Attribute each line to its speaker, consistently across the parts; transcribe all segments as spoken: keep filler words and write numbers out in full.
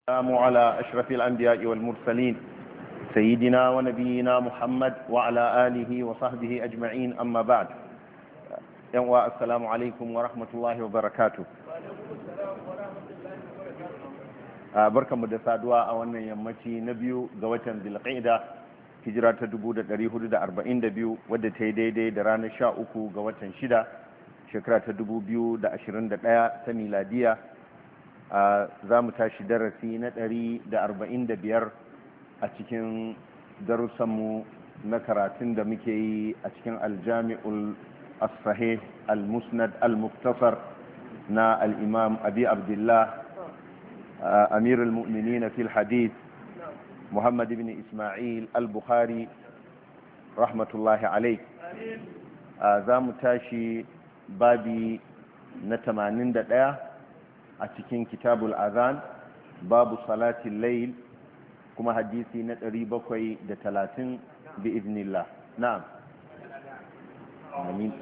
Speaker 1: السلام على أشرف الأنبياء والمرسلين سيدنا ونبينا محمد وعلى آله وصحبه أجمعين أما بعد. السلام عليكم ورحمة الله وبركاته. barkanmu da saduwa a wannan yammaci na biyu ga watan Dhul-Qa'da hijira ta dubu da ɗari hudu da arba'in da biyu wadda ta yi daidai da ranar sha uku ga watan shida shekara ta dubu biyu da ashirin da ɗaya ta miladiya. za mu tashi darasi na ɗari da arba'in da biyar a cikin darussanmu na karatun da muke yi a cikin aljami'ul as-sahih al-musnad al-muktasar na al-imam abi abdullah amir al-mu'minin fil hadith muhammad ibn isma'il al-bukhari rahmatullahi alayh. za mu tashi babi na tamanin da ɗaya a cikin kitabul azan babu salatin layl kuma hadisi na ɗari bakwai da talatin bi idnillah. na'am. amin.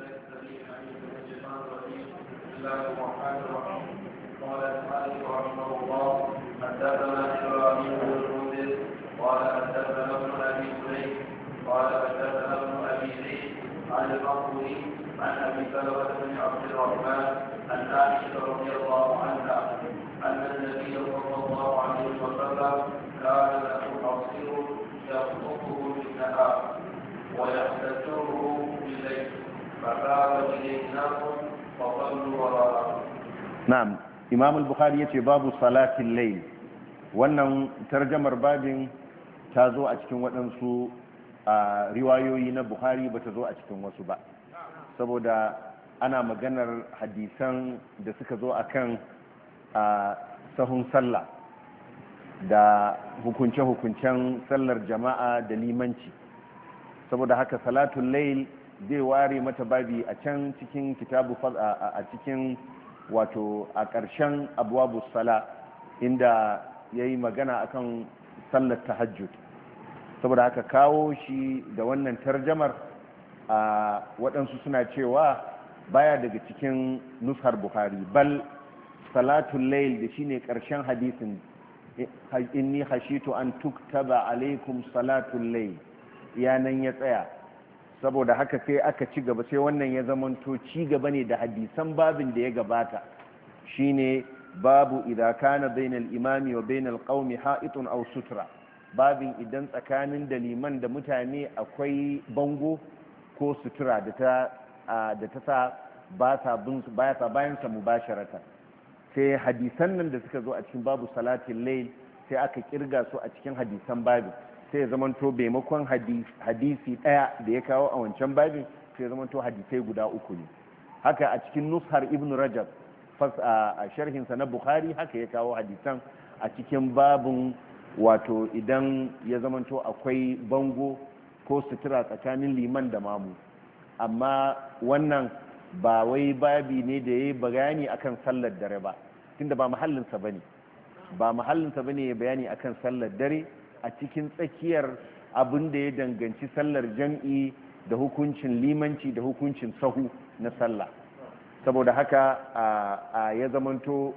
Speaker 2: قال المالك رحمه الله حدثنا ابراهيم بن المنذر قال حدثنا ابن ابي سليم قال حدثنا ابن ابي زيد عن المقبولي عن ابي سلمه بن عبد الرحمن عن عائشه رضي الله عنها ان النبي صلى الله عليه وسلم كان له عصير يخطفه بالنهار ويحتجره بالليل فذهب اليه ناس فصلوا وراءه.
Speaker 1: نعم. imam al-bukhari yace babu salatin layl. wannan tarjamar babin ta zo a cikin waɗansu riwayoyi na bukhari ba ta zo a cikin wasu ba saboda ana maganar hadisan da suka zo akan sahun sallah da hukunce-hukuncen sallar jama'a da limanci, saboda haka salatul layl zai ware mata babi a can cikin kitabu a cikin wato a ƙarshen abwabu sala inda ya yi magana akan sallar tahajjud. saboda haka kawo shi da wannan tarjamar a waɗansu suna cewa baya daga cikin nushar bukhari, bal salatul layl da shine ƙarshen hadisin inni khashitu an tuktaba alaikum salatul layl yanan ya tsaya. saboda haka sai aka ci gaba, sai wannan ya zamanto ci gaba ne da hadisan babin da ya gabata, shine babu idza kana bainal imami wa bainal qaumi ha'itun aw sutra, babin idan tsakanin da liman da mutane akwai bango ko sutura da ta da ta sa ba sa bin ba sa bayan sa mubasharata. sai hadisan nan da suka zo a cikin babu salatul layl sai aka kirga su a cikin hadisan babin, sai ya zamanto maimakon hadisi daya da ya kawo a wancan babin sai ya zamanto hadisai guda uku ne. haka a cikin nushar ibn rajab a sharhinsa na bukhari haka ya kawo hadisan a cikin babin, wato idan ya zamanto akwai bango ko sutura tsakanin liman da mamu. amma wannan ba wai babi ne da ya yi bayani akan sallar dare ba, tunda ba mahallinsa bane ba mahallinsa bane ya bayani akan sallar dare a cikin tsakiyar abin da ya danganci sallar jam'i da hukuncin limanci da hukuncin sahu na sallah. saboda haka ya zamanto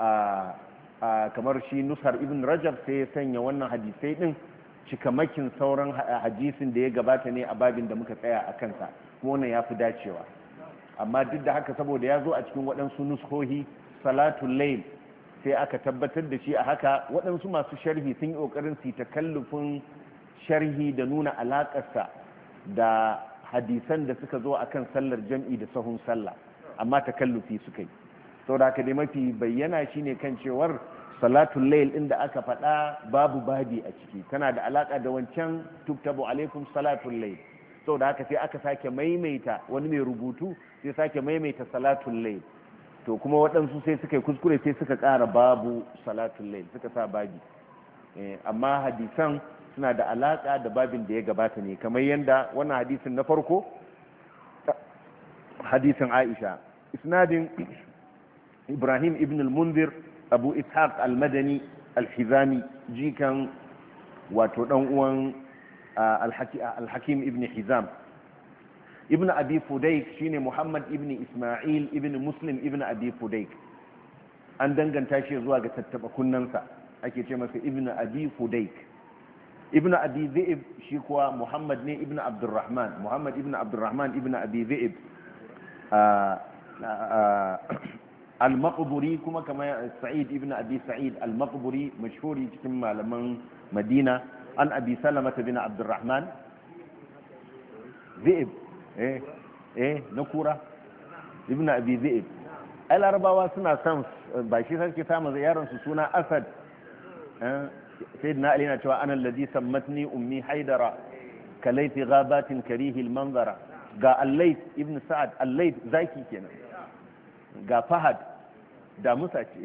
Speaker 1: kamar shi nusar ibn rajab sai ya sanya wannan hadisai din cikamakin sauran hadisin da ya gabata ne a babin da muka tsaya a kansa, kuma wannan ya fi dacewa. amma duk da haka saboda ya zo a cikin waɗansu nuskohi salatul layl sai aka tabbatar da shi a haka. waɗansu masu sharhi sun yi ƙoƙarin su takallufin sharhi da nuna alaƙarsa da hadisan da suka zo akan sallar jam'i da sahun sallah, amma takallufi suka yi. sau da haka dai mafi bayyana shine kan cewar salatul layl inda aka faɗa babu babi a ciki, tana da alaƙa da wancan tuktabu alaikum salatul layl. sau da haka sai aka sake maimaita, wani mai rubutu sai sake maimaita salatul layl, to kuma waɗansu sai suka yi kuskure sai suka ƙara babu salatul layl suka sa babi. amma hadisan suna da alaƙa da babin da ya gabata ne, kamar yadda wannan hadisin na farko hadisin Aisha, isnadin Ibrahim ibn al-Munzir Abu Ishaq al-Madani al-Hizami, jikan wato dan uwan al-Hakim ibn Hizam. ibn Abi Fudayk shine Muhammad ibn Isma'il ibn Muslim ibn Abi Fudayk, an danganta shi zuwa ga tattaba kunnansa ake ce masa ibn abi fudayk. ibn abi zaib shi kuwa muhammad ne ibn abdurrahman muhammad ibn abdurrahman ibn abi zaib al-maqburi kuma kama sa'id ibn abi sa'id al-maqburi mashhuri cikin malaman madina an abi salama bin abdurrahman zaib eh eh na kura ibn abi zaib ai larabawa suna son ba shi sarki samun yaron su suna asad sayyidina ali na cewa ana alladhi sammatni ummi haidara kalaiti ghabatin karihi al-manzara ga al-layth ibn sa'ad al-layth zaki kenan ga fahad da musa ce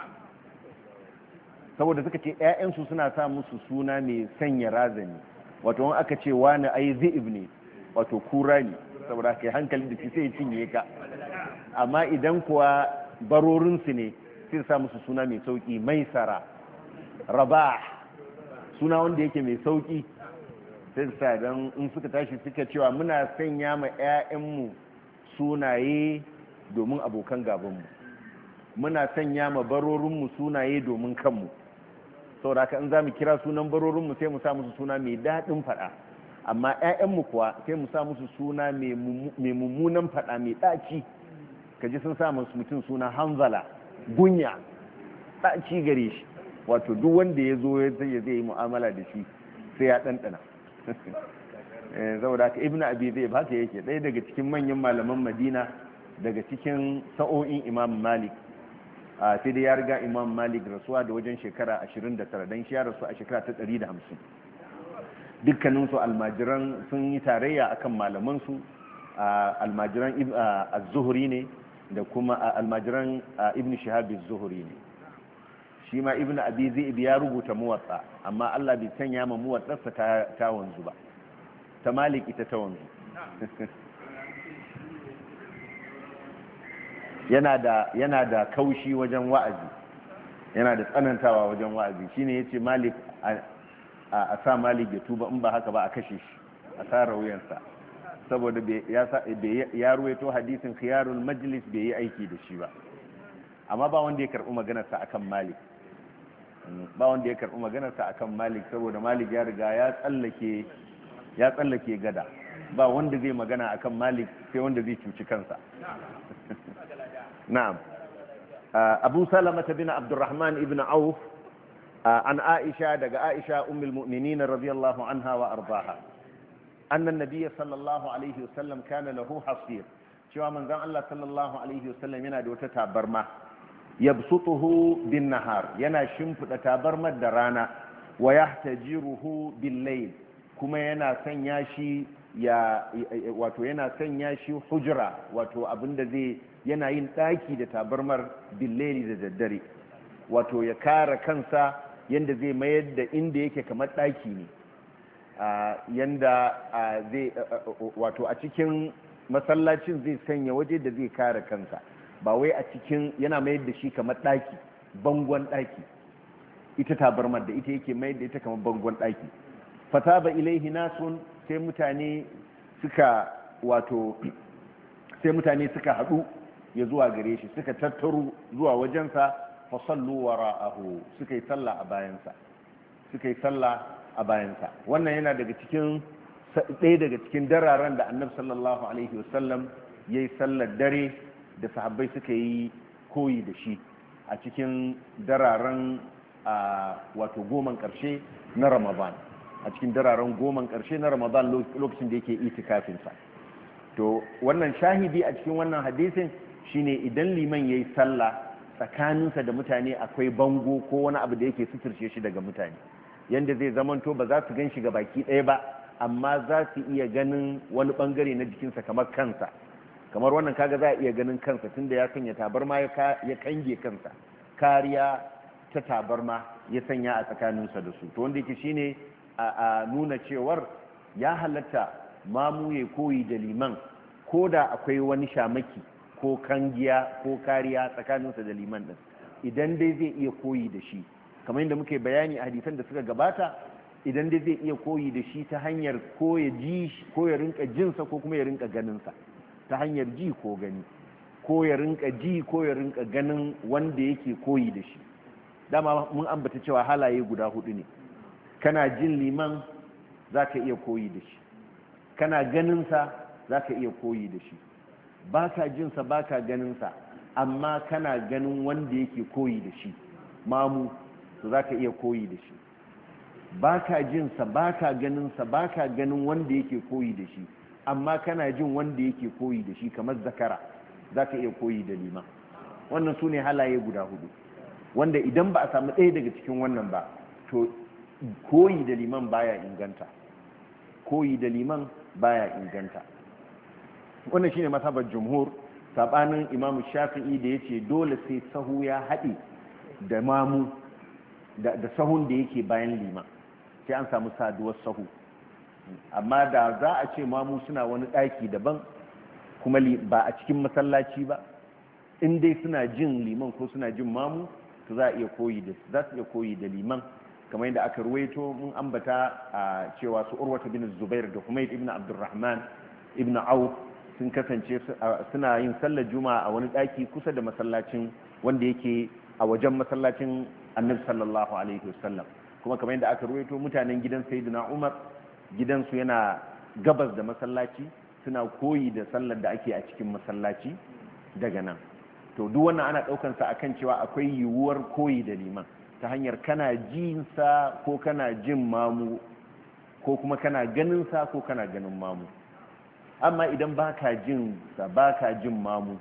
Speaker 1: saboda suka ce ƴaƴansu suna sa musu suna mai sanya razani wato wani aka ce wani ai zi'ib ne wato kura ne saboda kai hankali da shi sai ya cinye ka amma idan kuwa barorinsu ne sai sa musu suna mai sauki maisara rabah suna wanda yake mai sauki sai sa don in suka tashi suka cewa muna sanya ma 'ya'yanmu sunaye domin abokan gabanmu muna sanya ma barorinmu sunaye domin kanmu saboda haka in za mu kira sunan barorinmu sai mu sa musu suna mai daɗin faɗa amma 'ya'yanmu kuwa sai mu sa musu suna mai mummunan faɗa mai ɗaci kaji sun sa musu mutum suna hanzala gunya ɗaci gare shi wato duk wanda ya zo ya zai yi mu'amala da shi sai ya ɗanɗana saboda haka ibnu abi zai haka yake ɗaya daga cikin manyan malaman madina daga cikin sa'o'in imam malik sai dai ya riga imam malik rasuwa da wajen shekara ashirin da tara don shi ya rasu a shekara ta ɗari da hamsin dukkaninsu almajiran sun yi tarayya akan malamansu almajiran az-zuhri ne da kuma almajiran ibn shihab az-zuhri ne shi ma ibn abi zaib ya rubuta muwatta amma Allah bai sanya ma muwattarsa ta ta wanzu ba ta malik ita ta wanzu yana da yana da kaushi wajen wa'azi yana da tsanantawa wajen wa'azi shine yace malik a sa malik ya tuba in ba haka ba a kashe shi a tsara wuyansa saboda ya ruwaito hadisin khiyarul majlis bai yi aiki da shi ba amma ba wanda ya karɓi maganarsa akan malik ba wanda ya karɓi maganarsa akan malik saboda malik ya riga ya tsallake ya tsallake gada ba wanda zai magana akan malik sai wanda zai cuci kansa na'am abu salama bin abdurrahman ibn auf an aisha daga aisha ummul mu'minin radiyallahu anha wa ardaha anna an-nabiy sallallahu alaihi wasallam kana lahu hasir cewa manzon Allah sallallahu alaihi wasallam yana da wata tabarma yabsutuhu bin nahar yana shimfida tabarmar da rana wa yahtajiruhu bil layl kuma yana sanya shi ya wato yana sanya shi hujra wato abinda zai yana yin daki da tabarmar bil layli da daddare wato ya kare kansa yanda zai mayar da inda yake kamar daki ne yanda zai wato a cikin masallacin zai sanya waje da zai kare kansa ba wai a cikin yana mayar da shi kamar daki bangon daki ita tabarmar da ita yake mayar da ita kamar bangon daki fataba ilaihi nasun sai mutane suka wato sai mutane suka hadu ya zuwa gare shi suka tattaru zuwa wajensa fa sallu wara'ahu suka yi sallah a bayansa suka yi sallah a bayansa wannan yana daga cikin ɗaya daga cikin dararen da annabi sallallahu alaihi wasallam yayi sallar dare da sahabbai suka yi koyi da shi a cikin dararen wato goman ƙarshe na ramadan a cikin dararen goman ƙarshe na ramadan lokacin da yake itikafinsa to wannan shahidi a cikin wannan hadisin shine idan liman yayi sallah tsakaninsa da mutane akwai bango ko wani abu da yake suturce shi daga mutane yanda zai zamanto ba za su gan shi ga baki ɗaya ba amma za su iya ganin wani bangare na jikinsa kamar kansa kamar wannan kaga za a iya ganin kansa tunda ya sanya tabarma ya kange kansa kariya ta tabarma ya sanya a tsakaninsa da su to wanda yake shine a nuna cewar ya halatta mamu ya koyi da liman ko da akwai wani shamaki ko kangiya ko kariya tsakaninsa da liman din idan dai zai iya koyi da shi kamar yadda muke bayani a hadisan da suka gabata idan dai zai iya koyi da shi ta hanyar ko ya ji ko ya rinka jinsa ko kuma ya rinka ganinsa ta hanyar ji ko gani ko ya rinka ji ko ya rinka ganin wanda yake koyi da shi dama mun ambata cewa halaye guda hudu ne. Kana jin liman zaka iya koyi da shi, kana ganin sa zaka iya koyi da shi, baka jin sa baka ganin sa amma kana ganin wanda yake koyi da shi mamu, to zaka iya koyi da shi. Baka jin sa baka ganin sa baka ganin wanda yake koyi da shi amma kana jin wanda yake koyi da shi kamar zakara, zaka iya koyi da liman. Wannan sune halaye guda hudu wanda idan ba a samu ɗaya daga cikin wannan ba to koyi da liman baya inganta, koyi da liman baya inganta. Wannan shine mazhabar jumhur, sabanin Imam Shafi'i da yace dole sai sahu ya haɗe da mamu da, da sahun da yake bayan liman, sai an samu saduwar sahu. Amma da za a ce mamu suna wani ɗaki daban kuma ba a cikin masallaci ba, in dai suna jin liman ko suna jin mamu to za a iya koyi da za su iya koyi da liman, kamar yadda aka ruwaito mun ambata a cewa su Urwata bin Zubair da Humayd ibn Abdurrahman ibn Auf sun kasance suna yin sallar juma'a a wani daki kusa da masallacin wanda yake a wajen masallacin Annabi sallallahu alaihi wasallam. Kuma kamar yadda aka ruwaito mutanen gidan Sayyidina Umar gidansu yana gabas da masallaci, suna koyi da sallar da ake a cikin masallaci daga nan. To duk wannan ana daukan sa akan cewa akwai yiwuwar koyi da liman ta hanyar kana jin sa ko kana jin mamu ko kuma kana ganin sa ko kana ganin mamu. Amma idan baka jin sa baka jin mamu,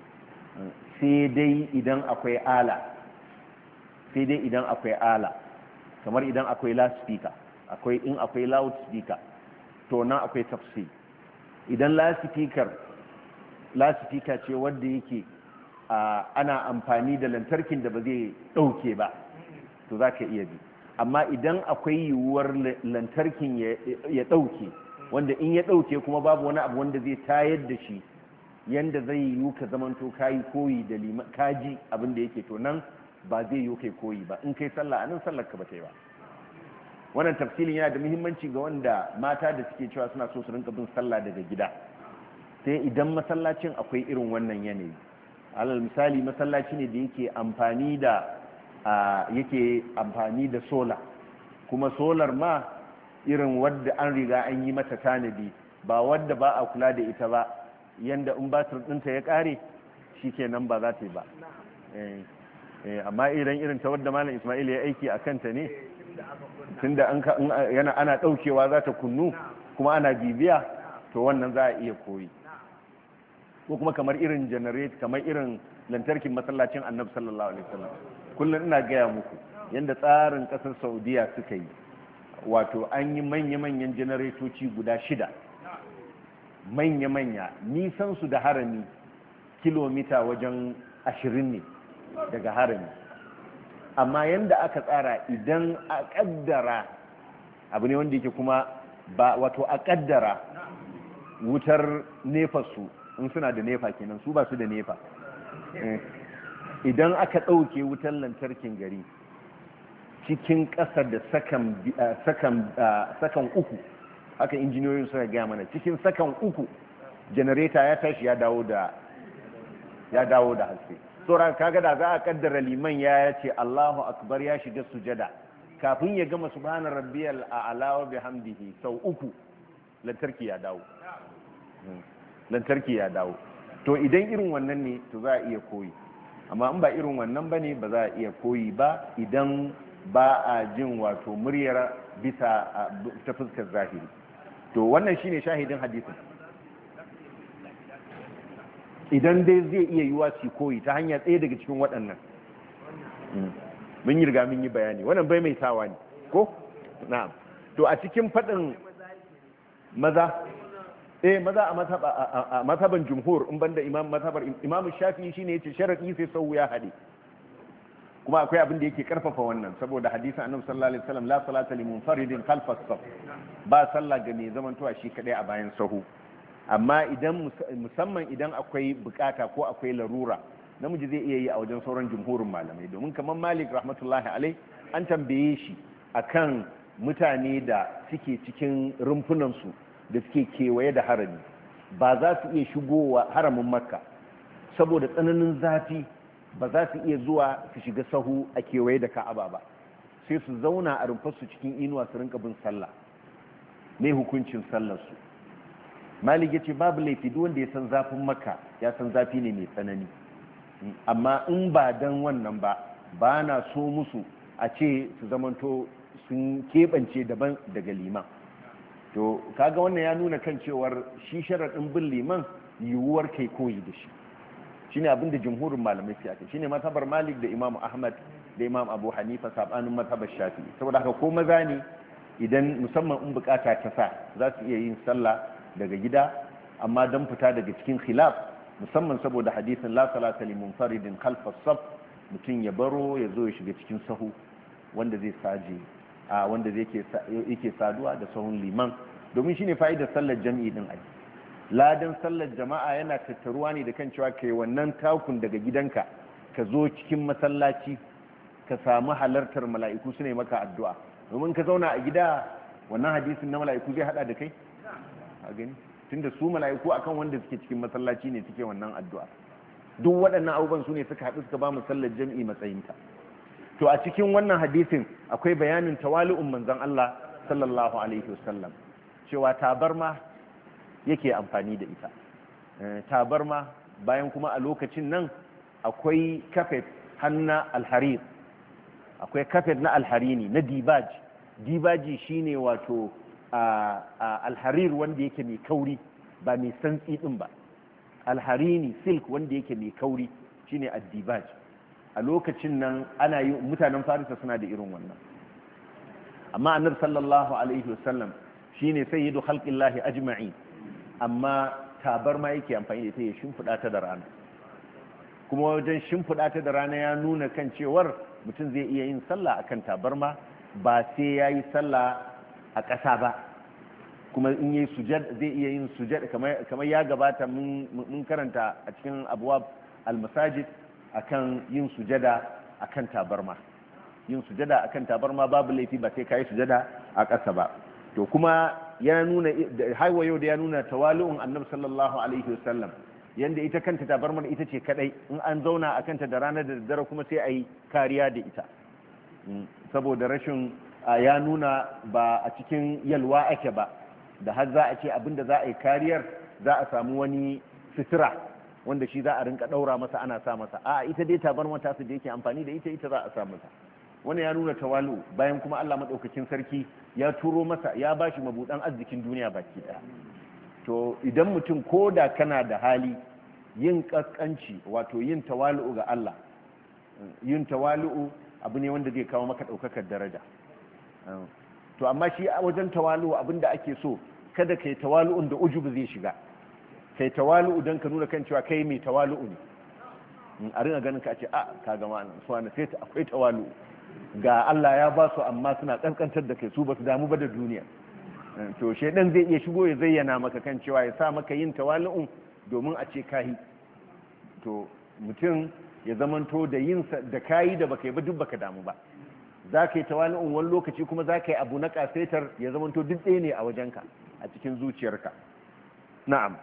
Speaker 1: sai dai idan akwai ala sai dai idan akwai ala kamar idan akwai loudspeaker, akwai in akwai loudspeaker to nan akwai tafsir. Idan loudspeaker loudspeaker ce wanda yake ana amfani da lantarkin da ba zai dauke ba to za ka iya bi. Amma idan akwai yiwuwar lantarkin ya dauke, wanda in ya dauke kuma babu wani abu wanda zai tayar da shi yanda zai yiwu ka zamanto kayi koyi da liman kaji abin da yake, to nan ba zai yiwu kai koyi ba. In kai sallah anan sallar ka ba ta yi ba. Wannan tafsilin yana da muhimmanci ga wanda mata da suke cewa suna so su rinka bin sallah daga gida, sai idan masallacin akwai irin wannan yanayi. Alal misali masallaci ne da yake amfani da yake amfani da sola, kuma solar ma irin wadda an riga an yi mata tanadi, ba wadda ba a kula da ita ba, yanda in batir ɗinta ya ƙare shikenan ba za ta yi ba. Amma idan irin ta wadda malam Ismail ya aiki a kanta ne, tunda yana ana ɗaukewa za ta kunnu kuma ana bibiya, to wannan za a iya koyi. Ko kuma kamar irin generate kamar irin lantarkin masallacin Annabi sallallahu alaihi wasallam, kullum ina gaya muku yanda tsarin kasar Saudiya suka yi, wato an yi manya-manyan generatoci guda shida, manya-manya, nisan su da harami kilomita wajen ashirin ne daga harami. Amma yanda aka tsara idan a kaddara abu ne wanda yake kuma ba, wato a kaddara wutar nefa su, in suna da nefa kenan, su ba su da nefa, idan aka ɗauke wutar lantarkin gari cikin ƙasa da sakan uku, haka injiniyoyin suka gaya mana, cikin sakan uku janareta ya tashi ya dawo da ya dawo da haske. Sauran kaga da za a kaddara liman ya ce Allahu akbar ya shiga sujada, kafin ya gama subhana rabbiyal a'la wa bihamdihi sau uku lantarki ya dawo lantarki ya dawo to idan irin wannan ne to za a iya koyi, amma in ba irin wannan bane ba za a iya koyi ba idan ba a jin wato muryar bisa ta fuskar zahiri. To wannan shine shahidin hadisin, idan dai zai iya yiwa su koyi ta hanya tsaye daga cikin waɗannan. Mun yi riga mun yi bayani, wannan bai mai sawa ne ko na'am. To a cikin faɗin maza eh maza a mazhaban jumhur in banda imam mazhabar imam Shafi'i shine yace sharadi sai sau ya hade, kuma akwai abin da yake karfafa wannan saboda hadisin annabi sallallahu alaihi wasallam la salata li munfaridin khalfa as-saf, ba sallah ga mai zamantowa shi kadai a bayan sahu. Amma idan musamman idan akwai bukata ko akwai larura, namiji zai iya yi a wajen sauran jumhurin malamai, domin kamar Malik rahmatullahi alai an tambaye shi akan mutane da suke cikin rumfunan su da suke kewaye da harami, ba za su iya shigowa haramin Makka saboda tsananin zafi ba za su iya zuwa su shiga sahu a kewaye da ka'aba ba, sai su zauna a rumfarsu cikin inuwa su rinka bin sallah. mai hukuncin sallarsu? Malik ya ce babu laifi, duk wanda ya san zafin Makka ya san zafi ne mai tsanani, amma in ba dan wannan ba ba na so musu a ce su zamanto sun keɓance daban daga liman. To kaga wannan ya nuna kan cewar shi sharaɗin bin liman yiwuwar kai koyi da shi shine abin da jumhurin malamai su ake, shine mazhabar Malik da Imam Ahmad da Imam Abu Hanifa sabanin mazhabar Shafi'i. Saboda haka ko maza ne idan musamman in bukata ta sa za su iya yin sallah daga gida, amma dan fita daga cikin khilaf, musamman saboda hadisin la salata li munfaridin khalfa as-saf, mutum ya baro ya zo ya shiga cikin sahu wanda zai saje a wanda zai yake saduwa da sahun liman, domin shine fa'idar sallar jami'i din ai. Ladan sallar jama'a yana tattaruwa ne da kan cewa kai wannan takun daga gidanka ka zo cikin masallaci ka samu halartar mala'iku su ne maka addu'a. Domin ka zauna a gida, wannan hadisin na mala'iku zai hada da kai a gani, tunda su mala'iku akan wanda suke cikin masallaci ne suke wannan addu'a. Duk waɗannan abubuwan su ne suka haɗu suka ba mu sallar jami'i matsayinta. To a cikin wannan hadisin akwai bayanin tawali'un manzon Allah sallallahu alaihi wasallam, cewa tabarma yake amfani da ita. Tabarma, bayan kuma a lokacin nan akwai kafet hanna alharir, akwai kafet na alharini na dibaj. Dibaji shine wato alharir wanda yake mai kauri ba mai santsi din ba, alharini silk wanda yake mai kauri shine addibaj. A lokacin nan ana yi, mutanen Farisa suna da irin wannan, amma annabi sallallahu alaihi wasallam shine sayyidu khalqillahi ajma'in, amma tabarma yake amfani da ita ya shimfida ta da rana. Kuma wajen shimfida ta da rana ya nuna kan cewar mutum zai iya yin sallah akan tabarma ba sai yayi sallah a ƙasa ba. Kuma in yi sujad zai iya yin sujad kamar ya gabata mun karanta a cikin abwab al-masajid akan yin sujada akan tabarma. Yin sujada akan tabarma babu laifi, ba sai kai sujada a ƙasa ba. To kuma ya nuna haiwa yau da ya nuna tawali'un annabi sallallahu alaihi wasallam, yanda ita kanta tabarmar ita ce kadai, in an zauna akan ta da rana da daddare kuma sai a yi kariya da ita, saboda rashin ya nuna ba a cikin yalwa ake ba, da har za a ce abinda za a yi kariyar za a samu wani sutura wanda shi za a rinka daura masa ana sa masa, a ita dai tabarmar ta su da yake amfani da ita ita za a sa masa. Wani ya nuna tawalu, bayan kuma Allah madaukakin sarki ya turo masa, ya bashi mabudan arzikin duniya baki daya. To idan mutum ko da kana da hali, yin kaskanci wato yin tawalu ga Allah, yin tawalu abu ne wanda zai kawo maka daukakar daraja. To amma shi a wajen tawalu abinda ake so, kada kai tawalu'un da ujubu zai shiga, kai tawalu don ka nuna kan cewa kai mai tawalu ne, a rinka ganin ka ce a ka gama nan suwa na sai akwai tawalu ga Allah ya ba su, amma suna kankantar da kai, su ba su damu ba da duniya. To shedan zai iya shigo ya zayyana maka kan cewa ya sa maka yin tawalu'un domin a ce kayi. To mutum ya zamanto da yin da kayi da baka yi ba duk baka damu ba. Za ka yi tawalu'un wani lokaci kuma za ka yi abu na kasaitar ya zamanto duk ɗaya ne a wajenka, a cikin zuciyarka. Na'am.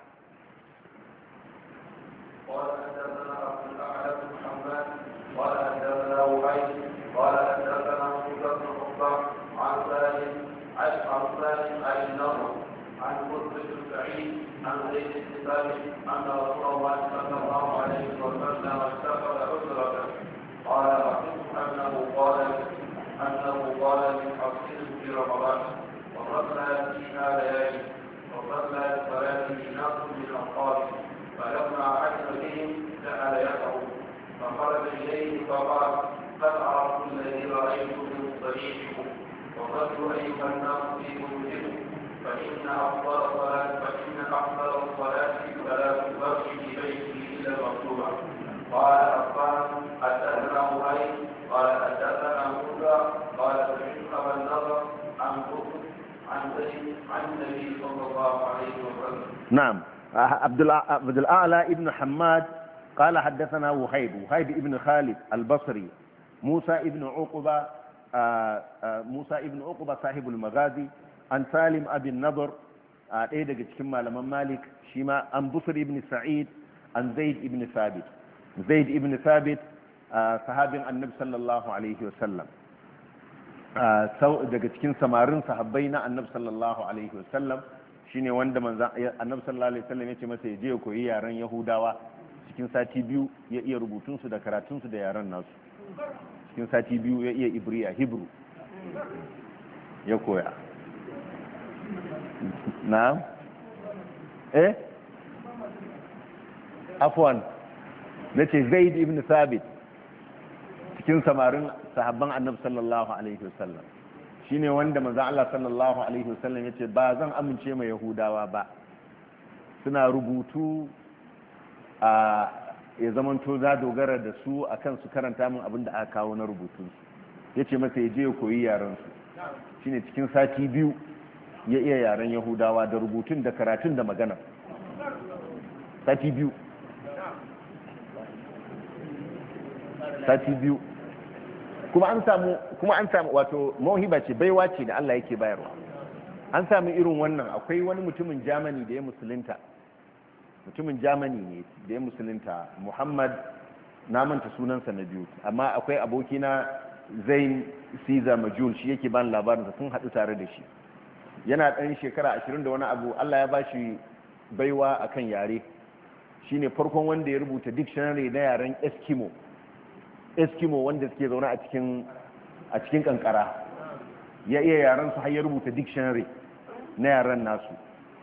Speaker 2: قال حدثنا موسى بن عقبة عن سالم عن سالم عن النضر عن قطب بن سعيد عن زيد بن ثابت أن رسول الله صلى الله عليه وسلم اتخذ أسرة. قال حفظت أنه قال أنه قال من حفظه في رمضان وصلى فيها ليالي وصلى بصلاته ناس من أصحابه، فلما عجل بهم جعل يدعو فخرج إليه فقال قد عرفت الذي رأيت من صريحكم، وصلوا أيها الناس في بيوتكم، فإن أفضل الصلاة فإن أفضل الصلاة صلاة الفرد في بيته إلا المكتوبة. قال حسان حدثنا وهيب قال حدثنا موسى قال سمعت أبا النضر عن قطب عن زيد عن النبي صلى الله عليه وسلم.
Speaker 1: نعم. عبد الأعلى ابن حماد قال حدثنا وهيب وهيب ابن خالد البصري، موسى ابن عقبة موسى ابن عقبة صاحب المغازي، عن سالم أبي النضر ɗaya daga cikin malaman Malik shi ma, an Busr ibn Sa'id an Zaid ibn Thabit. Zaid ibn Thabit sahabin annabi sallallahu alaihi wasallam daga cikin samarin sahabbai na annabi sallallahu alaihi wasallam shine wanda manzo annabi sallallahu alaihi wasallam yace masa ya je ya koyi yaren yahudawa cikin sati biyu ya iya rubutun su da karatun su da yaren nasu cikin sati biyu ya iya ibriya hebrew ya koya na'am eh afwan nace zaid ibn thabit cikin samarin sahabban annabi sallallahu alaihi wasallam shine wanda manzo Allah sallallahu alaihi wasallam yace ba zan amince mai yahudawa ba suna rubutu a ya zamanto za dogara da su akan su karanta min abin da aka kawo na rubutun su yace masa ya je ya koyi yaran su shine cikin sati biyu ya iya yaren yahudawa da rubutun da karatun da magana sati biyu sati biyu kuma an samu kuma an samu wato mauhiba ce baiwa ce da Allah yake bayarwa an samu irin wannan akwai wani mutumin Germany da ya musulunta mutumin Germany ne da ya musulunta Muhammad na manta sunansa na biyu amma akwai abokina Zain Caesar Majul shi yake bani labarin sa sun hadu tare da shi yana dan shekara ashirin da wani abu Allah ya bashi baiwa akan yare shine farkon wanda ya rubuta dictionary na yaren Eskimo eskimo wanda suke zaune a cikin a cikin kankara ya iya yaran su har ya rubuta dictionary na yaran nasu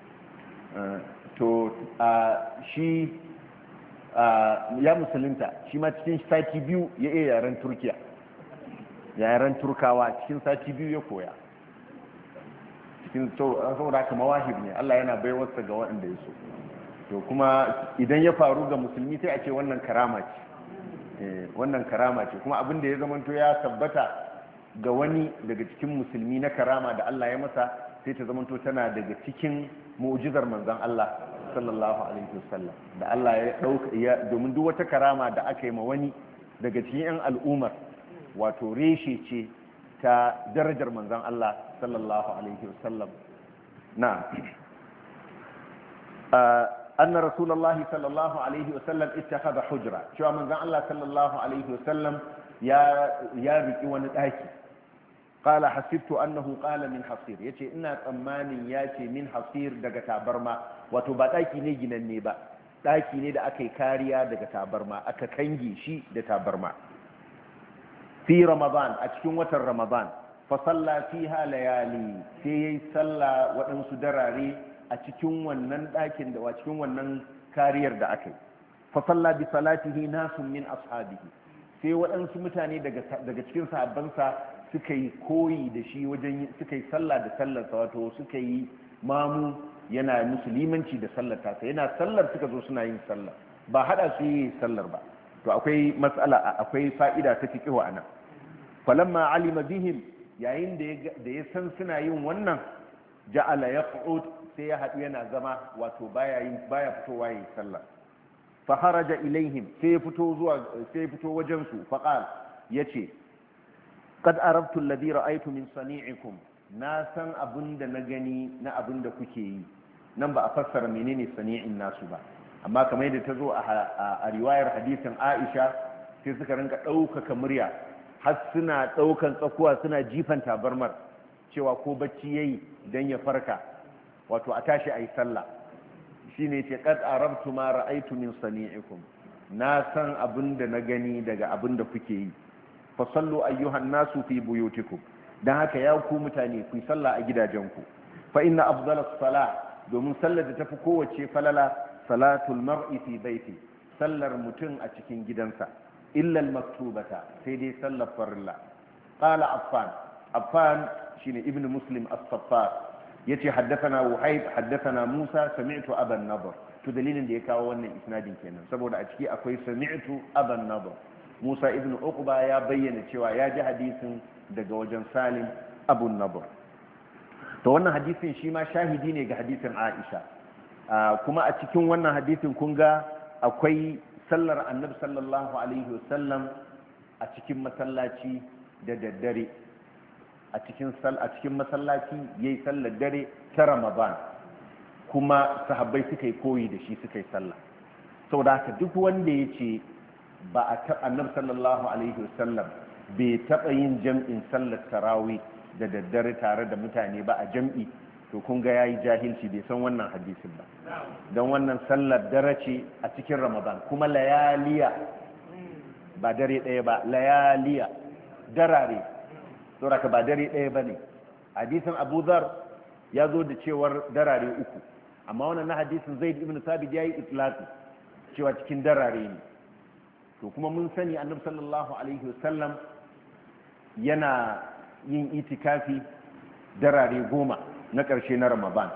Speaker 1: to shi ya musulunta shi ma cikin sati biyu ya iya yaren turkiya yaren turkawa cikin sati biyu ya koya cikin saboda haka mawahib ne Allah yana baiwarsa ga waɗanda ya so to kuma idan ya faru ga musulmi sai a ce wannan karama ce wannan karama ce kuma abin da ya zamanto ya tabbata ga wani daga cikin musulmi na karama da Allah ya masa sai ta zamanto tana daga cikin mu'jizar manzon Allah sallallahu alaihi wasallam da Allah ya dauka ya domin duk wata karama da aka yi ma wani daga cikin yan al'ummar wato reshe ce ta darajar manzon Allah sallallahu alaihi wasallam na أن رسول الله صلى الله عليه وسلم اتخذ حجرة شو من ذا الله صلى الله عليه وسلم يا يا بك ونداكي قال حسبت أنه قال من حصير يتي إن أماني ياتي من حصير دقة تابرما وتباتاكي نيجنا النيبا تاكي نيدا أكي كاريا دقة تابرما أكا كنجي شي دتابرما في رمضان أتكون وتر رمضان فصلى فيها ليالي في صلى وأنس دراري a cikin wannan ɗakin da a cikin wannan kariyar da aka yi fasalla bi salatihi nasun min ashabihi sai waɗansu mutane daga daga cikin sahabbansa suka yi koyi da shi wajen suka yi sallah da sallar sa wato suka yi mamu yana musulmanci da sallar ta yana sallar suka zo suna yin sallah ba hada su yi sallar ba to akwai mas'ala akwai fa'ida ta fiqhu anan falamma alima bihim yayin da da ya san suna yin wannan ja'ala yaq'ud sai ya haɗu yana zama wato baya yin baya fitowa yin sallah fa haraja ilaihim sai ya fito zuwa sai ya fito wajen su fa qal yace qad arabtu alladhi ra'aytu min sani'ikum na san abinda na gani na abinda kuke yi nan ba a fassara menene sani'in nasu ba amma kamar yadda ta zo a riwayar hadisin Aisha sai suka rinka ɗaukaka murya har suna ɗaukan tsakuwa suna jifan tabarmar cewa ko bacci yayi dan ya farka wato a tashi ayi sallah shine ce qad arabtu ma ra'aytu min sani'ikum na san abinda na gani daga abinda kuke yi fa sallu ayyuhan nasu fi buyutikum dan haka ya ku mutane ku yi sallah a gidajenku fa inna afdalas salah domin sallar da tafi kowace falala salatul mar'i fi baiti sallar mutum a cikin gidansa illa al-maktubata sai dai sallar farilla qala affan affan shine ibn muslim as-saffar yace haddathana wahib haddathana musa sami'tu aban nadr to dalilin da ya kawo wannan isnadin kenan saboda a ciki akwai sami'tu aban nadr musa ibn uqba ya bayyana cewa ya ji hadisin daga wajen salim abun nadr to wannan hadisin shi ma shahidi ne ga hadisin aisha kuma a cikin wannan hadisin kun ga akwai sallar annabi sallallahu alaihi wasallam a cikin masallaci da daddare a cikin a cikin masallaci yayi sallar dare ta Ramadan kuma sahabbai suka yi koyi da shi suka yi sallah saboda haka duk wanda yace ba a taɓa annabi sallallahu alaihi wasallam bai taɓa yin jam'in sallar tarawih da daddare tare da mutane ba a jam'i, to kun ga yayi jahilci bai san wannan hadisin ba, don wannan sallar dare ce a cikin ramadan kuma layaliya ba dare ɗaya ba, layaliya darare, saboda ba dare ɗaya ba ne. hadisin abu zar ya zo da cewar darare uku, amma wannan na hadisin zaid ibn sabit ya yi itlaqi cewa cikin darare ne. to kuma mun sani annabi sallallahu alaihi wasallam yana yin itikafi darare goma na ƙarshe na ramadan.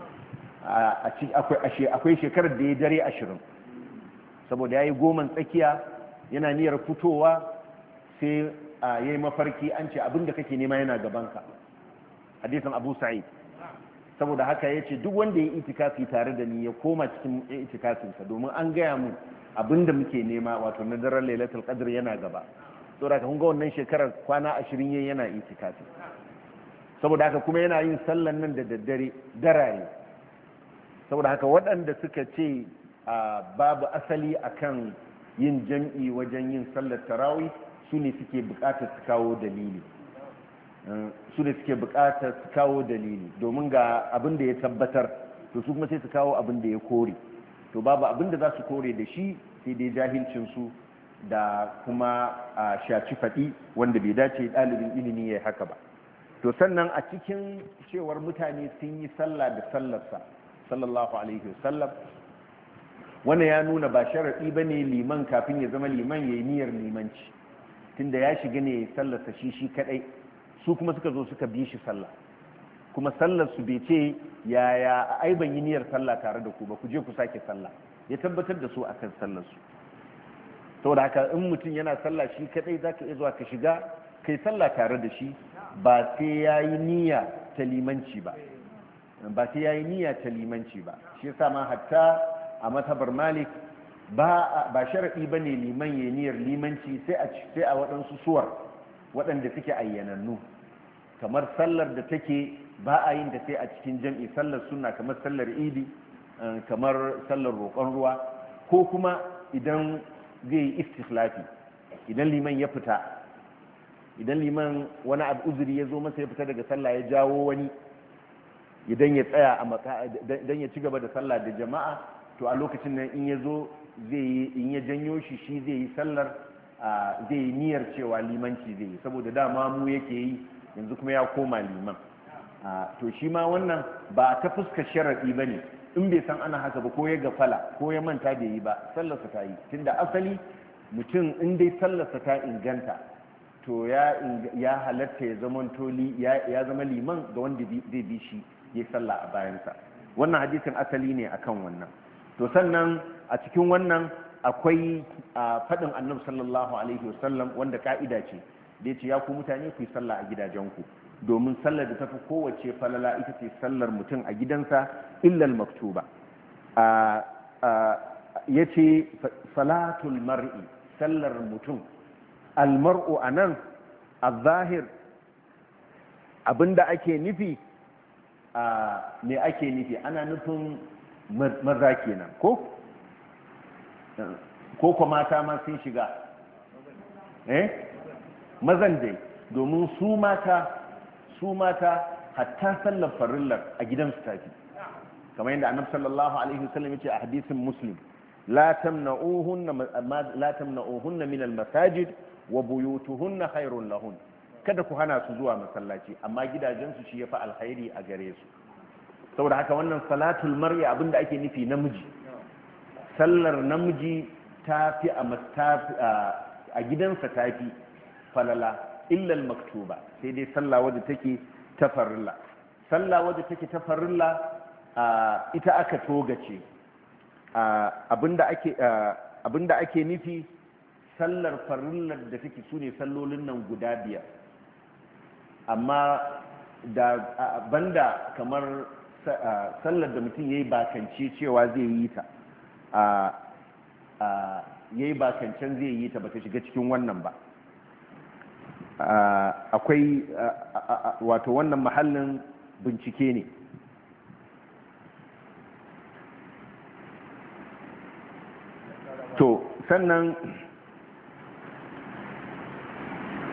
Speaker 1: akwai shekarar da ya dare ashirin, saboda ya yi goman tsakiya yana niyyar fitowa sai ya yi mafarki an ce abinda kake nema yana gabanka, hadisin abu sa'id. saboda haka ya ce duk wanda ya yi itikafi tare da ni ya koma cikin itikafinsa, domin an gaya mu abinda muke nema wato na daren lailatul qadr yana gaba. saboda kun ga wannan shekarar kwana ashirin yayin yana itikafi, saboda haka kuma yana yin sallan nan da daddare darare. saboda haka waɗanda suka ce babu asali akan yin jam'i wajen yin sallar tarawih su ne suke buƙatar su kawo dalili su ne suke buƙatar su kawo dalili domin ga abin da ya tabbatar, to su kuma sai su kawo abin da ya kore. to babu abin da za su kore da shi sai dai jahilcinsu da kuma a shaci faɗi wanda bai dace ɗalibin ilimi ya haka ba. to sannan a cikin cewar mutane sun yi sallah da sallarsa sallallahu alaihi wasallam, wannan ya nuna ba sharaɗi ba ne liman kafin ya zama liman ya yi niyyar limanci, tunda ya shiga ne sallarsa shi shi kaɗai, su kuma suka zo suka bi shi sallah, kuma sallarsu bai ce yaya ai ban yi niyyar sallah tare da ku ba, ku je ku sake sallah, ya tabbatar da su akan sallarsu. saboda haka in mutum yana sallah shi kadai zaka iya zuwa ka shiga kai sallah tare da shi ba sai yayi niyya ta limanci ba ba sai yayi niyya ta limanci ba shi yasa ma hatta a matabar Malik ba ba sharadi bane liman yayi niyyar limanci sai a sai a waɗansu suwar waɗanda suke ayyanannu, kamar sallar da take ba a yin da sai a cikin jam'i, sallar sunna kamar sallar idi, kamar sallar roƙon ruwa, ko kuma idan zai yi istikhlafi, idan liman ya fita idan liman wani abu uzuri ya zo masa ya fita daga sallah ya jawo wani idan ya tsaya a maka idan ya ci gaba da sallah da jama'a, to a lokacin nan in ya zo zai yi in ya janyo shi shi zai yi sallar zai yi niyyar cewa limanci zai yi, saboda dama mu yake yi yanzu kuma ya koma liman. to shi ma wannan ba ta fuskar sharadi bane, in bai san ana haka ba ko ya gafala ko ya manta bai yi ba sallarsa ta yi, tunda asali mutum in dai sallarsa ta inganta to ya ya halatta ya zama toli ya zama liman ga wanda zai bi shi ya salla a bayansa. wannan hadisin asali ne akan wannan. to sannan a cikin wannan akwai fadin annabi sallallahu alaihi wasallam wanda ka'ida ce da yace ya ku mutane ku yi sallah a gidajenku, domin sallar da tafi kowace falala ita ce sallar mutum a gidansa illal maktuba. ya ce salatul mar'i, sallar mutum, almar'u a nan a zahir abinda ake nufi me ake nufi ana nufin maza kenan ko ko kuma mata ma sun shiga eh mazan dai, domin su mata su mata hatta sallar farillar a gidansu tafi, kamar yadda annabi sallallahu alaihi wasallam yace a hadisin muslim la tamna'uhunna la tamna'uhunna min al-masajid wa buyutuhunna khairun lahun, kada ku hana su zuwa masallaci amma gidajensu shi yafi alkhairi a gare su. saboda haka wannan salatul mar'i abinda ake nufi namiji, sallar namiji tafi a a gidansa tafi falala illal maktuba, sai dai sallah wadda take ta farilla. sallah wadda take ta farilla ita aka togace, abinda ake abinda ake nufi sallar farillar da take sune sallolin nan guda biyar, amma da banda kamar sallar da mutum yayi bakance cewa zai yi ta yayi bakancen zai yi ta bata shiga cikin wannan ba. akwai wato wannan mahallin bincike ne. to sannan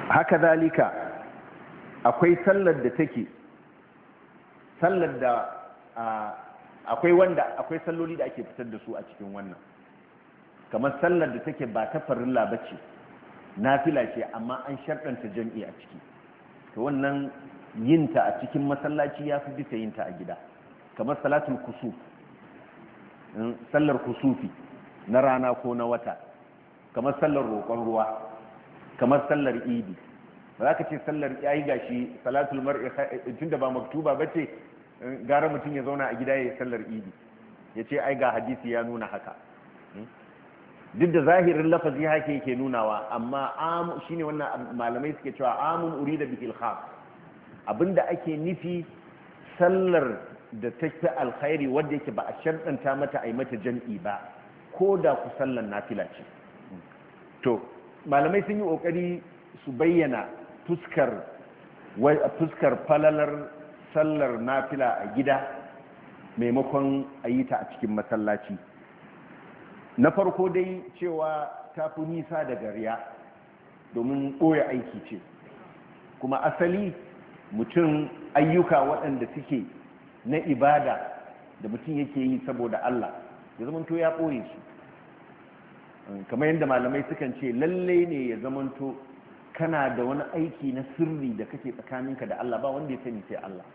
Speaker 1: haka zalika akwai sallar da take sallar da akwai wanda akwai salloli da ake fitar da su a cikin wannan, kamar sallar da take ba ta farilla bace nafila ce amma an sharɗanta jam'i a ciki, to wannan yinta a cikin masallaci ya fi bisa yinta a gida, kamar salatul kusuf, sallar kusufi na rana ko na wata, kamar sallar roƙon ruwa, kamar sallar idi. Ba za ka ce sallar yayi gashi salatul mar'i tunda ba maktuba bace gara mutum ya zauna a gida ya sallar idi ya ce ai ga hadisi ya nuna haka, duk da zahirin lafazi haka yake nunawa, amma am shine wannan malamai suke cewa amun urida bil khas, abinda ake nufi sallar da take alkhairi wanda yake ba a sharɗanta mata ai mata jam'i ba ko da ku sallar nafila ce. To malamai sun yi kokari su bayyana fuskar fuskar falalar sallar nafila a gida maimakon a yi ta a cikin masallaci. Na farko dai cewa ta fi nisa daga riya domin ɓoye aiki ce, kuma asali mutum ayyuka waɗanda suke na ibada da mutum yake yi saboda Allah ya zamanto ya ɓoye su, kamar yadda malamai sukan ce lallai ne ya zamanto kana da wani aiki na sirri da kake tsakaninka da Allah ba wanda ya sani sai Allah,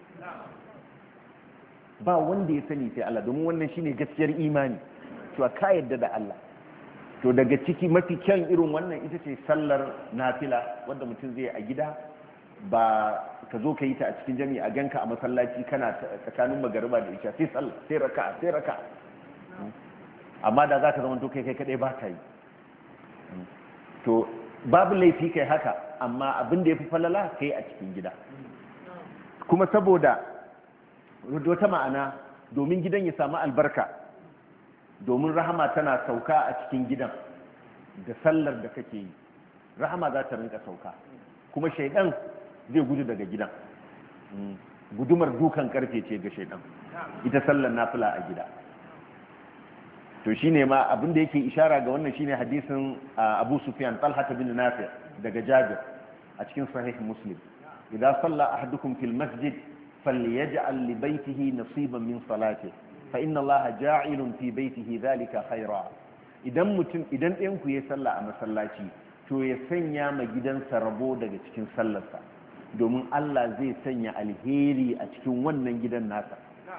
Speaker 1: ba wanda ya sani sai Allah, domin wannan shine gaskiyar imani cewa ka yadda da Allah. To daga ciki mafi kyan irin wannan ita ce sallar nafila wanda mutum zai a gida, ba ka zo ka yi ta a cikin jami'a a ganka a masallaci kana tsakanin magariba da isha sai sallah sai raka'a sai raka'a, amma da za ka zama to kai kai kadai ba ka yi, to babu laifi kai haka, amma abin da ya fi falala kai a cikin gida, kuma saboda wata ma'ana domin gidan ya samu albarka, domin rahama tana sauka a cikin gidan da sallar da kake yi, rahama za ta rinka sauka, kuma shaidan zai gudu daga gidan, gudumar dukan karfe ce ga shaidan ita sallar nafila a gida. To shine ma abin da yake ishara ga wannan shine hadisin Abu Sufyan Talha bin Nafi daga Jabir a cikin sahih Muslim, idza salla ahadukum fil masjid falyaj'al li baytihi nasiban min salatihi fa inna Allaha ja'ilun fi baytihi dhalika khayra. Idan mutum idan ɗayan ku yayi sallah a masallaci to ya sanya ma gidansa rabo daga cikin sallarsa, domin Allah zai sanya alheri a cikin wannan gidan nasa,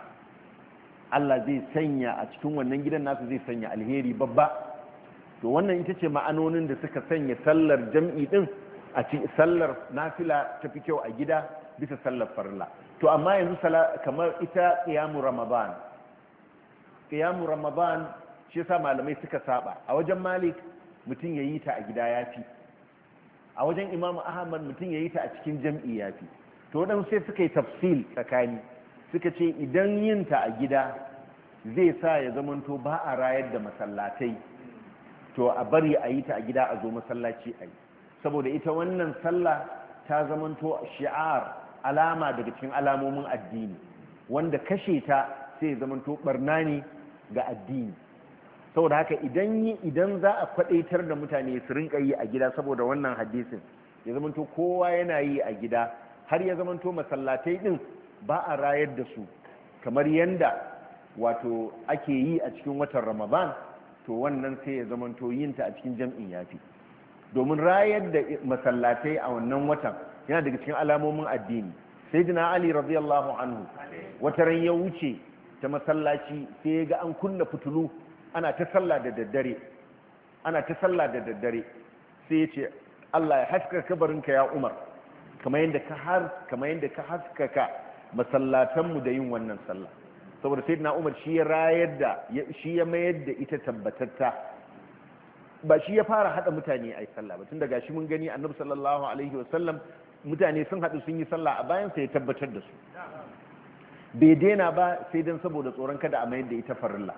Speaker 1: Allah zai sanya a cikin wannan gidan nasu zai sanya alheri babba. To wannan ita ce ma'anonin da suka sanya sallar jam'i din a cikin sallar nafila ta fi kyau a gida bisa sallar farilla. To amma yanzu kamar ita qiyamu ramadan qiyamu ramadan shi yasa malamai suka saba, a wajen Malik mutum yayi ta a gida yafi, a wajen Imam Ahmad mutum yayi ta a cikin jam'i yafi. To dan sai suka yi tafsil tsakani, suka ce idan yin ta a gida zai sa ya zamanto ba a rayar da masallatai, to a bari a yi ta a gida a zo masallaci a yi, saboda ita wannan sallah ta zamanto shi'ar, alama daga cikin alamomin addini, wanda kashe ta sai ya zamanto barna ne ga addini. Saboda haka idan yi idan za a kwadaitar da mutane su rinka yi a gida saboda wannan hadisin, ya zamanto kowa yana yi a gida, har ya zamanto masallatai din ba a rayar da su kamar yanda wato ake yi a cikin watan Ramadan, to wannan sai ya zamanto yinta a cikin jam'in yafi, domin rayar da masallatai a wannan watan yana daga cikin alamomin addini. Sayyidina Ali radiyallahu anhu wata ran ya wuce ta masallaci sai ya ga an kunna fitulu ana ta sallah da daddare ana ta sallah da daddare sai ya ce Allah ya haskaka kabarinka ya Umar, kamar yadda ka har kamar yadda ka haskaka masallatanmu da yin wannan sallah, saboda sayyidina Umar shi ya rayar da shi ya mayar da ita tabbatatta, ba shi ya fara hada mutane ai sallah ba, tun daga shi mun gani Annabi sallallahu alaihi wasallam mutane sun hadu sun yi sallah a bayan sa ya tabbatar da su, bai daina ba sai dan saboda tsoron kada a mayar da ita farilla.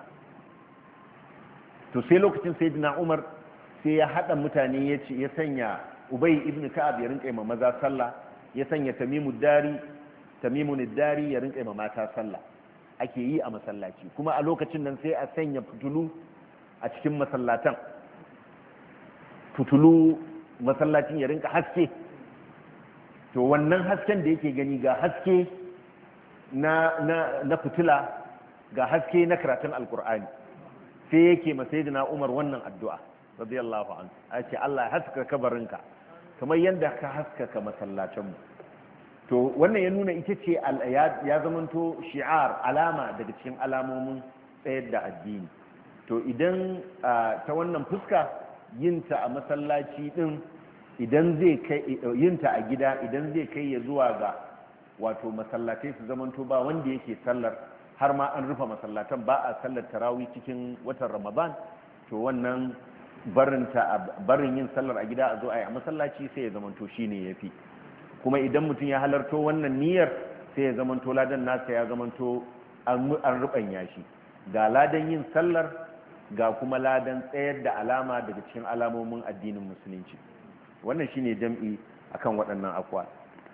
Speaker 1: To sai lokacin sayyidina Umar sai ya hada mutane ya ce ya sanya Ubay ibn Ka'ab ya rinka ma maza sallah, ya sanya Tamimud Dari Tamimun Dari ya rinka ma mata sallah, ake yi a masallaci, kuma a lokacin nan sai a sanya fitulu a cikin masallatan, fitulu masallacin ya rinka haske to wannan hasken da yake gani ga haske na na na fitila ga haske na karatun alkur'ani sai yake ma sayyidina Umar wannan addu'a radiyallahu anhu yace Allah ya haska kabarinka kamar yadda ka haskaka masallacin mu to wannan ya nuna ita ce ya zamanto shi'ar alama daga cikin alamomin tsayar da addini to idan ta wannan fuska yinta a masallaci din idan zai kai yinta a gida idan zai kai ya zuwa ga wato masallatai su zamanto ba wanda yake sallar har ma an rufe masallatan ba a sallar tarawih cikin watan Ramadan to wannan barinta barin yin sallar a gida a zo a yi a masallaci sai ya zamanto shine yafi kuma idan mutum ya halarto wannan niyyar sai ya zamanto ladan nasa ya zamanto an rubanya shi ga ladan yin sallar ga kuma ladan tsayar da alama daga cikin alamomin addinin musulunci wannan shine jam'i akan waɗannan akwai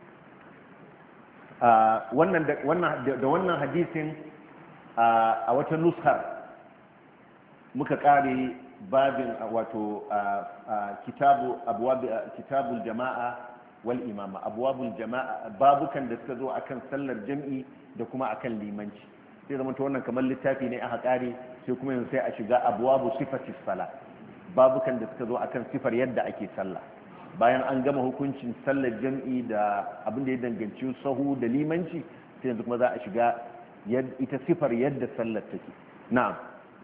Speaker 1: wannan da wannan hadisin a wata nuskar muka kare babin wato kitabu abwab kitabul jama'a wal imama abwabul jama'a babukan da suka zo akan sallar jam'i da kuma akan limanci sai zama to wannan kamar littafi ne aka kare sai kuma yanzu sai a shiga abwabu sifatis sala babukan da suka zo akan sifar yadda ake sallah bayan an gama hukuncin sallar jam'i da abin da ya danganci sahu da limanci sai yanzu kuma za a shiga ita sifar yadda sallar take na'am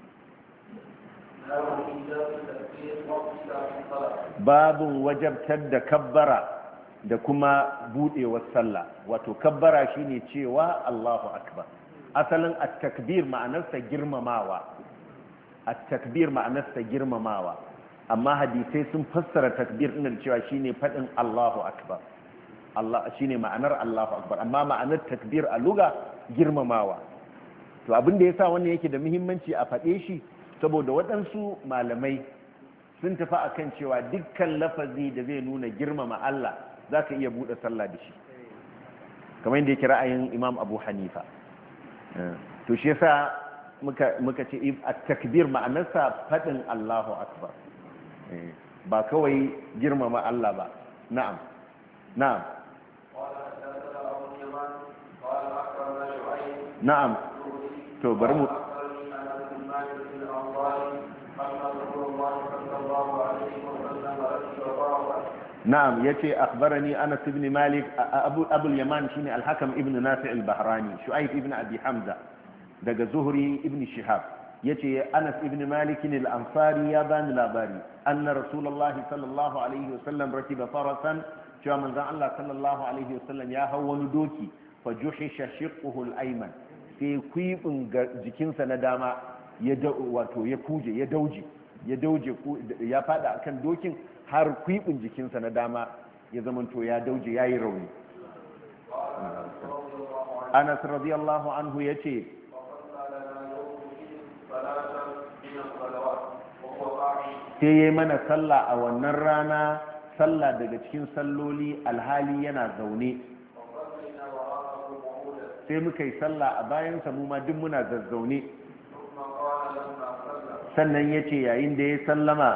Speaker 1: babun wajabtar da kabbara da kuma budewar sallah wato kabbara shine cewa Allahu akbar asalin at-takbir ma'anarsa girmamawa at-takbir ma'anarsa girmamawa amma hadisai sun fassara takbir din da cewa shine fadin Allahu akbar Allah shine ma'anar Allahu akbar amma ma'anar takbir a lugha girmamawa to abin da yasa wannan yake da muhimmanci a fade shi saboda waɗansu malamai sun tafi akan cewa dukkan lafazi da zai nuna girmama Allah zaka iya bude sallah da shi kamar yadda yake ra'ayin Imam Abu Hanifa to shi yasa muka muka ce at-takbir ma'anarsa fadin Allahu akbar ba kawai girmama Allah ba na'am na'am na'am to bari mu na'am yace akhbarani Anas ibn Malik Abu Abu al-Yaman shine al-Hakam ibn Nafi' al-Bahrani Shu'ayb ibn Abi Hamza daga Zuhri ibn Shihab yace Anas ibn Malik al-Ansari ya bani labari anna Rasulullah sallallahu alaihi wasallam rakiba farasan cewa manzon Allah sallallahu alaihi wasallam ya hawo wani doki fa juhisha shiqquhu al-ayman sai kuibin jikinsa na dama ya wato ya kuje ya dauje ya dauje ya fada akan dokin har kuibin jikinsa na dama ya zamanto ya dauje yayi rauni Anas radiyallahu anhu yace sai yi mana sallah a wannan rana sallah daga cikin salloli alhali yana zaune sai muka yi sallah a bayansa mu ma duk muna zazzaune sannan ya ce yayin da ya sallama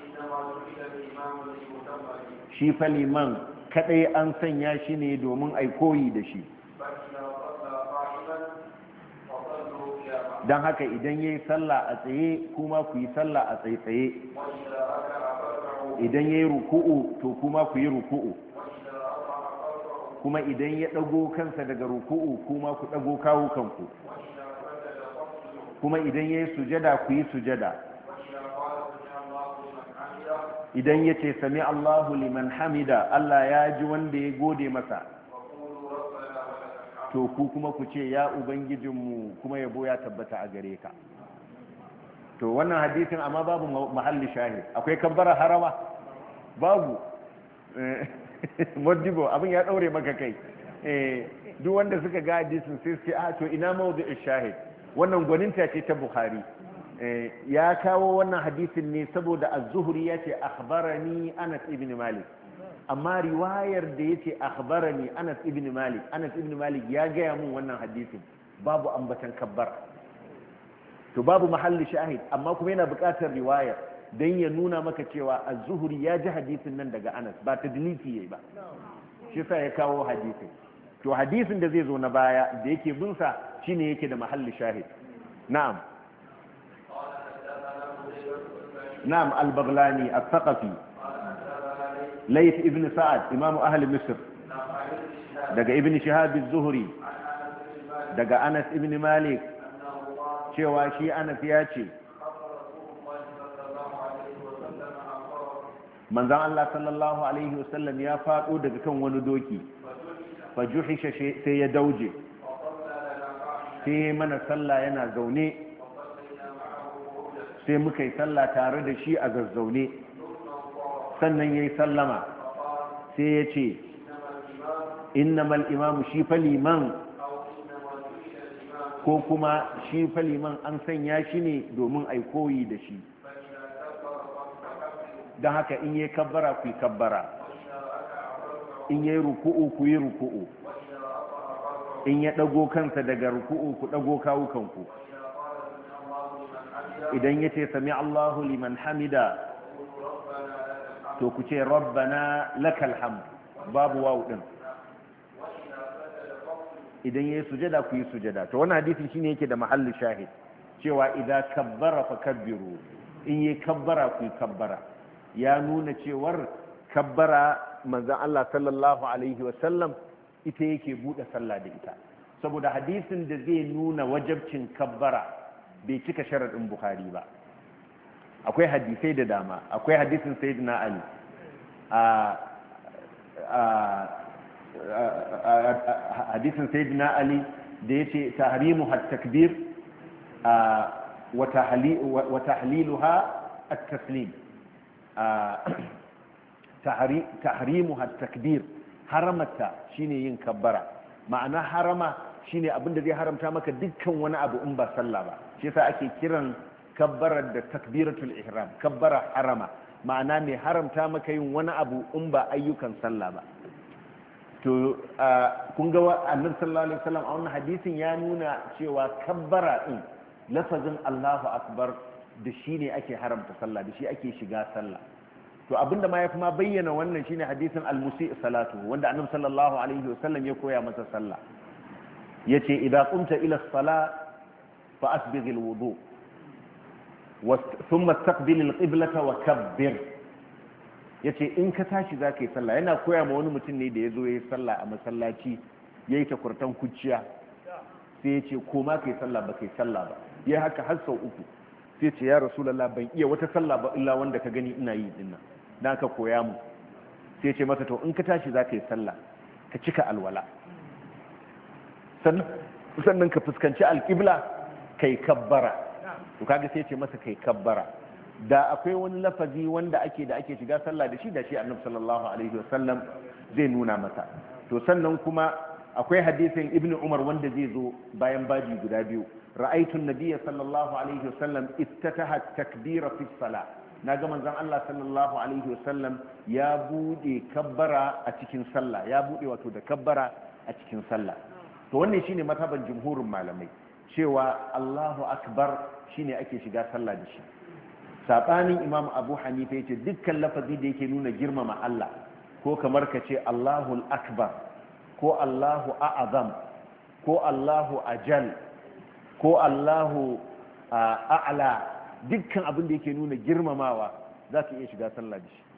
Speaker 1: shi faliman kadai an sanya shi ne domin ai koyi da shi don haka idan ya yi sallah a tsaye kuma ku yi sallah a tsaye-tsaye idan ya yi ruku'u to kuma ku yi ruku'u kuma idan ya ɗago kansa daga ruku'u kuma ku ɗago kawo kanku kuma idan ya yi sujada ku yi sujada idan ya ce sami Allahu liman hamida Allah ya ji wanda ya gode masa to ku kuma ku ce ya ubangijinmu kuma yabo ya tabbata a gare ka to wannan hadisin amma babu mahalli shahid akwai kabbara harama babu modibo abin ya daure maka kai duk wanda suka ga hadisin sai su ce a to ina mawdu'u shahid wannan gwaninta ce ta Bukhari ya kawo wannan hadisin ne saboda az-Zuhri yace akhbarani Anas ibn Malik amma riwayar da yace akhbarani Anas ibn Malik Anas ibn Malik ya gaya mun wannan hadisin babu ambatan kabbar to babu mahalli shahid amma kuma yana buƙatar riwayar dan ya nuna maka cewa az-Zuhri ya ji hadisin nan daga Anas ba tadlisi yayi ba shi sa ya kawo hadisin. To hadisin da zai zo na baya da yake bin sa shine yake da mahalli shahid. Na'am. Na'am al-Baghlani al-Thaqafi Layth ibn Sa'ad imam ahli Misr daga ibn Shihab az-Zuhri daga Anas ibn Malik cewa shi Anas ya ce manzon Allah sallallahu alaihi wasallam ya fado daga kan wani doki fajuhisha sai ya dauje sai mana sallah yana zaune sai muka yi sallah tare da shi a zazzaune sannan ya yi sallama sai ya ce innamal imamu shi faliman ko kuma shi faliman an sanya shi ne domin a koyi da shi don haka in yi kabbara ku yi kabbara in yi ruku'u ku yi ruku'u in ya ɗago kansa daga ruku'u ku ɗago kawukanku idan ya ce sami Allahu liman hamida to ku ce rabbana lakal hamd babu wawu din idan ya yi sujada ku yi sujada to wannan hadisin shine yake da mahalli shahid cewa idan kabbara fa kabbiru in yi kabbara ku yi kabbara ya nuna cewar kabbara manzon Allah sallallahu alaihi wasallam ita yake bude sallah da ita saboda hadisin da zai nuna wajabcin kabbara bai cika sharadin Bukhari ba akwai hadisai da dama akwai hadisin sayyidina Ali a hadisin sayyidina Ali da yace tahrimu at-takbir wa tahliluha at-taslim tahrimuha at-takbir haramata shine yin kabbara ma'ana harama shine abinda zai haramta maka dukkan wani abu in ba sallah ba shi yasa ake kiran kabbarar da takbiratul ihram kabbara harama ma'ana mai haramta maka yin wani abu in ba ayyukan sallah ba to kun ga annabi sallallahu alaihi wasallam a wannan hadisin ya nuna cewa kabbara din lafazin Allahu akbar da shine ake haramta sallah da shi ake shiga sallah to abinda ma yafi ma bayyana wannan shine hadisin al-musi salatu wanda annabi sallallahu alaihi wasallam ya koya masa sallah yace idza qumta ila as-salah fa asbigh al-wudu wa thumma istaqbil al-qiblata wa kabbir yace in ka tashi zaka yi sallah yana koya ma wani mutum ne da yazo yayi sallah a masallaci yayi ta kurtan kuciya sai yace ko ma kai sallah ba kai sallah ba yayi haka har sau uku sai ce ya rasulullah ban iya wata sallah ba illa wanda ka gani ina yi dinnan dan ka koya mu sai ce masa to in ka tashi zaka yi sallah ka cika alwala sannan sannan ka fuskanci alqibla kai kabbara to kaga sai ce masa kai kabbara da akwai wani lafazi wanda ake da ake shiga sallah da shi da shi annabi sallallahu alaihi wasallam zai nuna masa to sannan kuma akwai hadisin ibnu umar wanda zai zo bayan baji guda biyu ra'aytu an-nabiyya sallallahu alaihi wasallam iftataha at-takbira fi as-salah naga manzon Allah sallallahu alaihi wasallam ya bude kabbara a cikin sallah ya bude wato da kabbara a cikin sallah to wannan shine mataban jumhurin malamai cewa Allahu akbar shine ake shiga sallah da shi sabanin imam abu hanifa yace dukkan lafazi da yake nuna girmama Allah ko kamar ka ce Allahul akbar ko Allahu a'azam ko Allahu ajal ko Allahu a'la dukkan abin da yake nuna girmamawa za ka iya shiga sallah da shi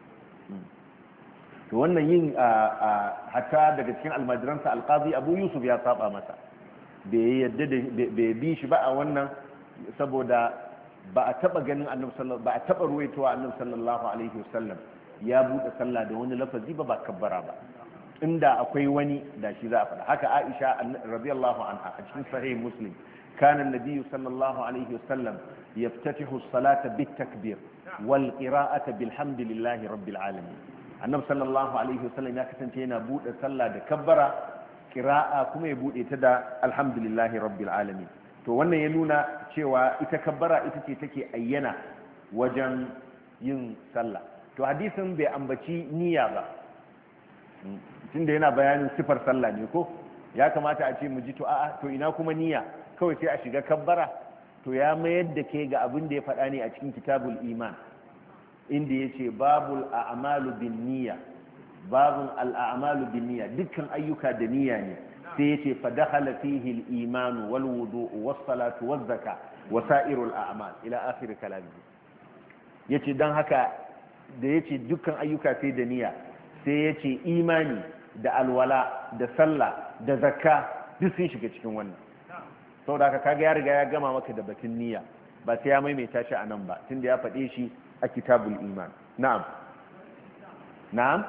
Speaker 1: to wannan yin hatta daga cikin almajiransa alqazi abu yusuf ya saba masa bai yadda bai bi shi ba a wannan saboda ba a taba ganin annabi sallallahu ba a taba ruwaitowa annabi sallallahu alaihi wasallam ya bude sallah da wani lafazi ba ba kabbara ba inda akwai wani da shi za a faɗa haka Aisha radiyallahu anha a cikin sahih Muslim kana an-nabiy sallallahu alaihi wasallam yaftatihu as-salata bit-takbir wal qira'ata bilhamdillahi rabbil alamin annabi sallallahu alaihi wasallam ya kasance yana bude sallah da kabbara qira'a kuma ya bude ta da alhamdulillahi rabbil alamin to wannan ya nuna cewa ita kabbara ita ce take ayyana wajen yin sallah to hadisin bai ambaci niyya ba tunda yana bayanin sifar sallah ne ko ya kamata a ce mu ji to a'a to ina kuma niyya kawai sai a shiga kabbara to ya mayar da ke ga abin da ya faɗa ne a cikin kitabul iman inda ya ce babul a'malu bin niyya babun al'amalu bin niyya dukkan ayyuka da niyya ne sai yace fa dakhala fihi al-iman wal wudu' was salatu waz zakah wa sa'irul a'mal ila akhir kalami yace dan haka da yace dukkan ayyuka sai da niyya sai yace imani da alwala da sallah da zakka duk sun shiga cikin wannan saboda haka kaga ya riga ya gama maka da batun niyya ba sai ya maimaita shi anan ba tunda ya faɗe shi a kitabul iman na'am na'am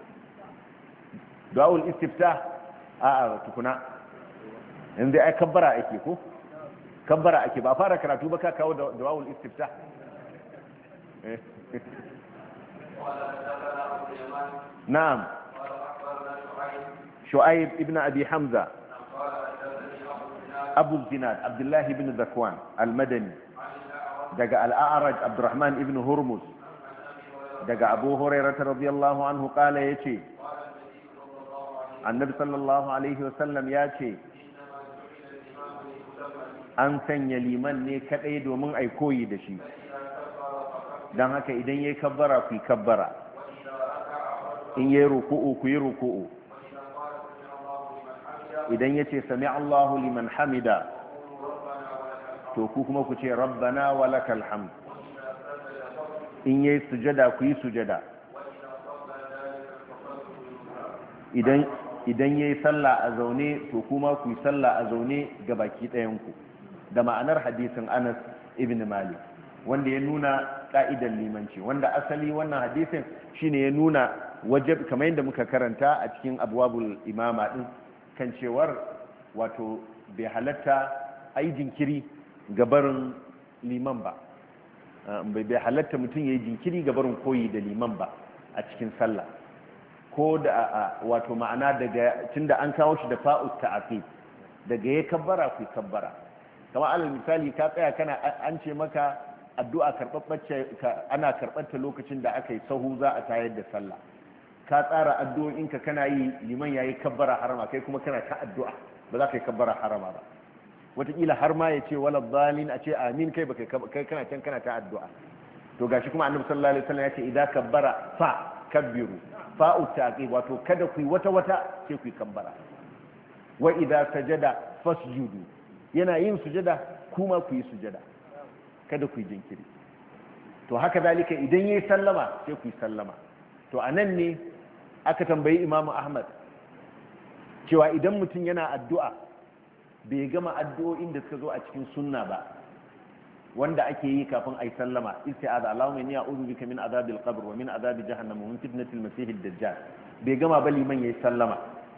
Speaker 1: du'aul istiftah a'a tukuna yanzu ai kabbara ake ko kabbara ake ba fara karatu ba ka kawo du'aul istiftah na'am shu'aib ibn abi hamza abu zinad abdullah ibn zakwan al-madani daga al-a'raj abdurrahman ibn hurmuz daga abu hurairah radiyallahu anhu kala yace annabi sallallahu alaihi wasallam yace an sanya liman ne kadai domin ai koyi da shi dan haka idan yayi kabbara ku kabbara in yayi ruku'u ku yi ruku'u idan yace sami Allahu liman hamida to ku kuma ku ce rabbana walakal hamd in yayi sujada ku yi sujada idan idan yayi sallah a zaune to kuma ku yi sallah a zaune ga baki ɗayan ku da ma'anar hadisin Anas ibn Malik wanda ya nuna ka'idar limanci wanda asali wannan hadisin shine ya nuna wajib kamar yadda muka karanta a cikin abwabul imama din kan cewar wato bai halatta ai jinkiri ga barin liman ba bai halatta mutum ya yi jinkiri ga barin koyi da liman ba a cikin sallah ko da wato ma'ana daga tunda an kawo shi da fa'ut ta'aqib daga ya kabbara ku kabbara kamar alal misali ka tsaya kana an ce maka addu'a karɓaɓɓacce ana karɓarta lokacin da aka yi sahu za a tayar da sallah ka tsara addu'o'inka kana yi liman yayi kabbara harama kai kuma kana ta addu'a ba za ka yi kabbara harama ba wataƙila har ma ya ce wala dalin a ce amin kai ba kai kana can kana ta addu'a to gashi kuma annabi sallallahu alaihi wasallam ya ce idan kabbara fa kabbiru fa'u taqi wato kada ku yi wata wata sai ku yi kabbara wa idza sajada fasjudu yana yin sujada kuma ku yi sujada kada ku yi jinkiri to haka zalika idan yayi sallama sai ku yi sallama to anan ne aka tambayi imamu ahmad cewa idan mutum yana addu'a bai gama addu'o'in da suka zo a cikin sunna ba wanda ake yi kafin ai sallama isti'aza Allahumma inni a'udhu bika min adhabil qabr wa min adhabi jahannam wa min fitnatil masiihid dajjal bai gama ba liman yayi sallama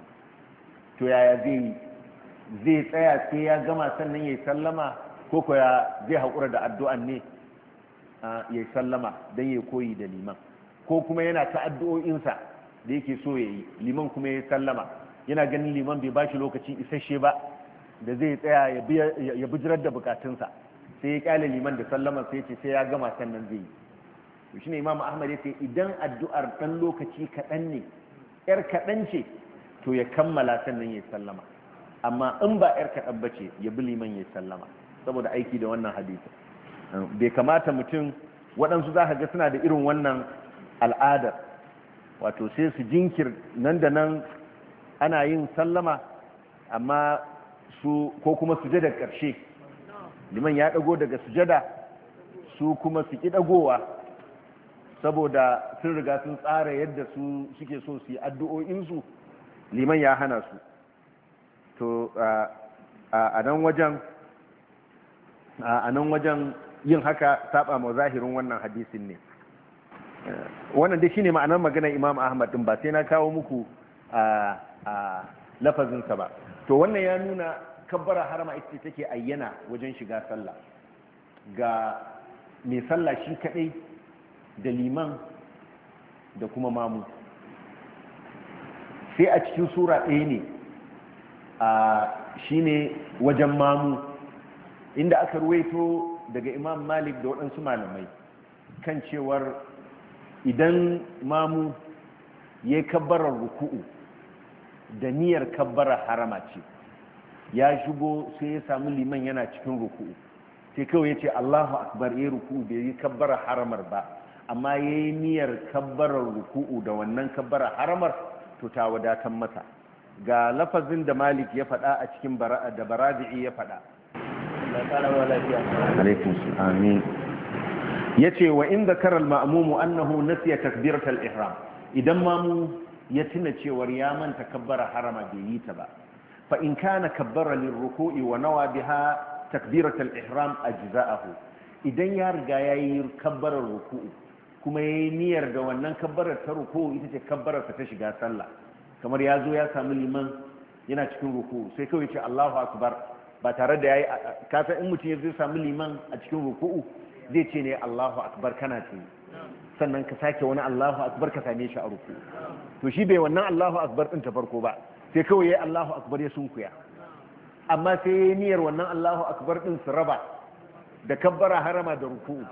Speaker 1: to yaya zai zai tsaya sai ya gama sannan yayi sallama ko ko ya zai hakura da addu'an ne yayi sallama dan yayi koyi da liman ko kuma yana ta addu'o'insa da yake so yayi liman kuma yayi sallama yana ganin liman bai bashi lokaci isasshe ba da zai tsaya ya bijirar da bukatunsa sai ya kyale liman da sallama sai ce sai ya gama sannan zai yi shi ne imam ahmad ya ce idan addu'ar ɗan lokaci kaɗan ne yar kaɗan ce to ya kammala sannan ya sallama amma in ba yar kaɗan ba ce ya bi liman ya sallama saboda aiki da wannan hadisi bai kamata mutum waɗansu za ka ga suna da irin wannan al'adar wato sai su jinkir nan da nan ana yin sallama amma su ko kuma sujada ƙarshe liman ya ɗago daga sujada su kuma su ƙi ɗagowa saboda sun riga sun tsara yadda su suke so su yi addu'o'insu liman ya hana su to a nan wajen a nan wajen yin haka saba ma zahirin wannan hadisin ne wannan dai shine ma'anar maganar imam ahmad din ba sai na kawo muku a lafazinsa ba to wannan ya nuna kabbara harama ita take ayyana wajen shiga sallah ga mai sallah shi kadai da liman da kuma mamu sai a cikin sura ɗaya ne a shine wajen mamu inda aka ruwaito daga imam malik da waɗansu malamai kan cewar idan mamu ya yi kabbarar ruku'u da niyyar kabbarar harama ce ya shigo sai ya samu liman yana cikin ruku'u sai kawai ya ce Allahu akbar ya ruku'u bai yi kabbarar haramar ba amma yayi niyyar kabbarar ruku'u da wannan kabbarar haramar to ta wadatar masa. Ga lafazin da Malik ya faɗa a cikin da Barabi'i ya faɗa. Alaikum amin. Yace wa in zakara al-ma'mum annahu nasiya takbirat al-ihram, idan mamu ya tuna cewar ya manta kabbara harama bai yi ta ba, fa in kana kabbara lirruku'i wa nawa biha takbirat al-ihram ajza'ahu, idan ya riga yayi kabbarar ruku'u kuma yayi niyyar da wannan kabbarar ta ruku'u ita ce kabbarar ta shiga sallah, kamar ya zo ya samu liman yana cikin ruku'u sai kawai ce Allahu akbar ba tare da yayi kasa in mutum ya zo samu liman a cikin ruku'u zai ce ne Allahu akbar kana ce sannan ka sake wani Allahu akbar ka same shi a ruku'u, to shi bai wannan Allahu akbar din ta farko ba sai kawai yayi Allahu akbar ya sunkuya, amma sai yayi niyyar wannan Allahu akbar din su raba da kabbara harama da ruku'u,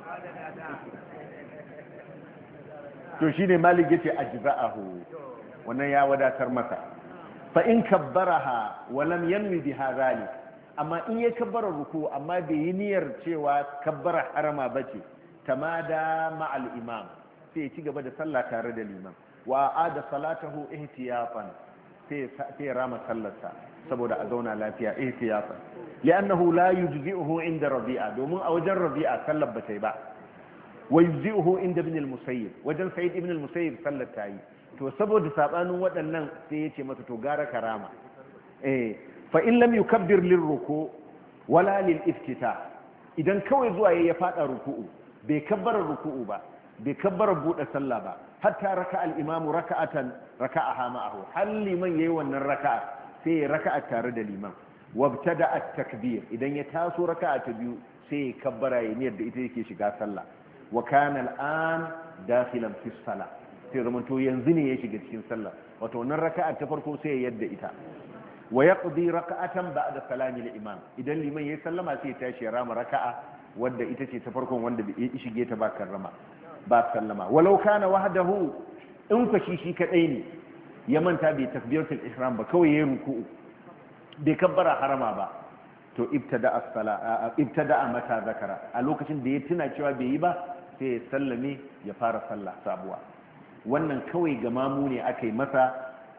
Speaker 1: to shine Malik yace ajza'ahu, wannan ya wadatar masa. Fa in kabbaraha wa lam yanwi biha zalik, amma in ya kabbara ruku amma bai yi niyyar cewa kabbara harama bace, tamada ma'al imam, sai ya ci gaba da sallah tare da liman, wa ada salatahu ihtiyafan, sai sai rama sallarsa saboda a zauna lafiya ihtiyafan, li'annahu la yujzi'uhu inda Rabi'a, domin a wajen Rabi'a sallar bata yi ba, wa yujzi'uhu inda ibn al-Musayyib, wajen Sa'id ibn al-Musayyib sallar ta yi, to saboda sabanin waɗannan sai ya ce masa to gara karama. eh fa in lam yukabbir lirruku wala lil iftitah, idan kawai zuwa ya fada ruku'u bai kabbara ruku'u ba bai kabbara bude sallah ba, hatta raka al-imamu raka'atan raka'aha ma'ahu, hal liman yayi wannan raka'a sai ya raka'a tare da liman, wabtada at-takbir, idan ya taso raka'a ta biyu sai ya kabbara ya niyyar da ita yake shiga sallah, wa kana al-an dakhilan fi salah, sai zamanto yanzu ne ya shiga cikin sallah, wato wannan raka'a ta farko sai ya yadda ita, wa yaqdi raka'atan ba'da salami al-imam, idan liman yayi sallama sai ya tashi ya rama raka'a wanda ita ce ta farkon wanda bai shige ta ba karrama ba sallama, walau kana wahdahu, in ka shi shi kadai ne ya manta bai takbiratul ihram ba, kawai yayin ruku'u bai kabbara harama ba, to ibtada as-sala ibtada mata zakara, a lokacin da ya tuna cewa bai yi ba sai ya sallame ya fara sallah sabuwa. Wannan kawai ga mamu ne aka yi masa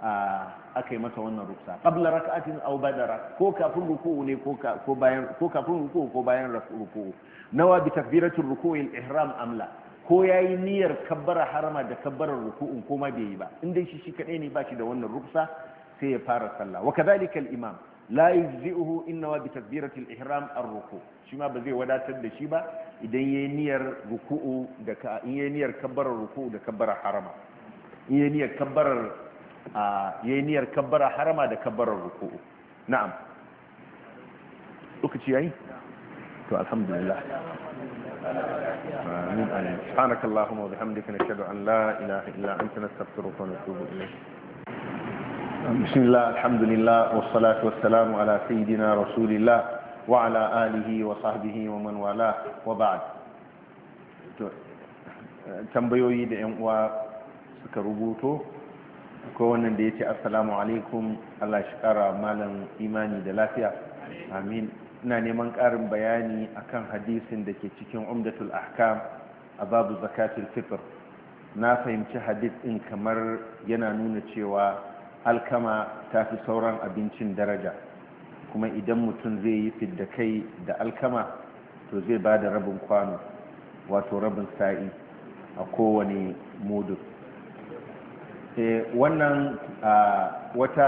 Speaker 1: aka yi masa wannan ruksa, qabla rak'atin aw badara, ko kafin ruku'u ne ko ko bayan ko kafin ruku'u ko bayan ruku'u, nawa bi takbiratul ruku'il ihram amla, ko yayi niyyar kabbara harama da kabbarar ruku'un ko ma bai yi ba, in dai shi shi kadai ne ba shi da wannan ruksa sai ya fara sallah. Wa kadhalika al-imam la yujzi'uhu inna bi takbiratil ihram ar-ruku', shi ma ba zai wadatar da shi ba idan yayi niyyar ruku'u da ka in yayi niyyar kabbarar ruku'u da kabbarar harama, in yayi niyyar kabbarar a yayi niyyar kabbara harama da kabbarar ruku'u. Na'am, lokaci yayi to alhamdulillah. amin amin. Subhanakallahumma wa bihamdika nashhadu an la ilaha illa anta nastaghfiruka wa natubu ilayk. Bismillah, alhamdulillah, wassalatu wassalamu ala sayyidina rasulillah wa ala alihi wa sahbihi wa man wala, wa ba'd. To tambayoyi da yan uwa suka rubuto, ko wannan da yace assalamu alaikum, Allah shi kara malam imani da lafiya, amin. Ina neman karin bayani akan hadisin da ke cikin umdatul ahkam a babu zakatul fitr. Na fahimci hadis din kamar yana nuna cewa alkama ta fi sauran abincin daraja, kuma idan mutum zai yi fidda kai da alkama to zai ba da rabin kwano, wato rabin sa'i a kowane mudu. E, wannan wata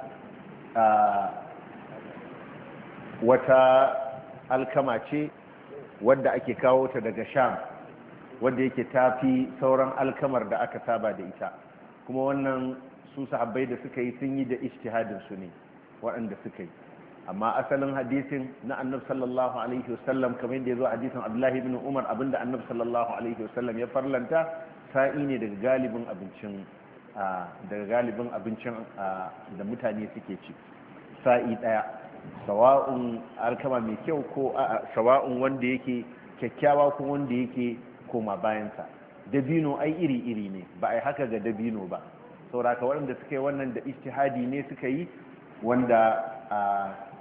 Speaker 1: wata alkama ce wadda ake kawo ta daga sham, wadda yake tafi sauran alkamar da aka saba da ita, kuma wannan su sahabbai da suka yi sun yi da ijtihadin su ne waɗanda suka yi, amma asalin hadisin na annabi sallallahu alaihi wasallam kamar yadda ya zo hadisin abdullahi ibn umar, abinda annabi sallallahu alaihi wasallam ya farlanta sa'i ne daga galibin abincin daga galibin abincin da mutane suke ci, sa'i daya, sawa'un alkama mai kyau ko sawa'un wanda yake kyakkyawa ko wanda yake koma bayansa. Dabino ai iri-iri ne, ba ai haka ga dabino ba, sauraka waɗanda suka yi wannan da ijtihadi ne suka yi, wanda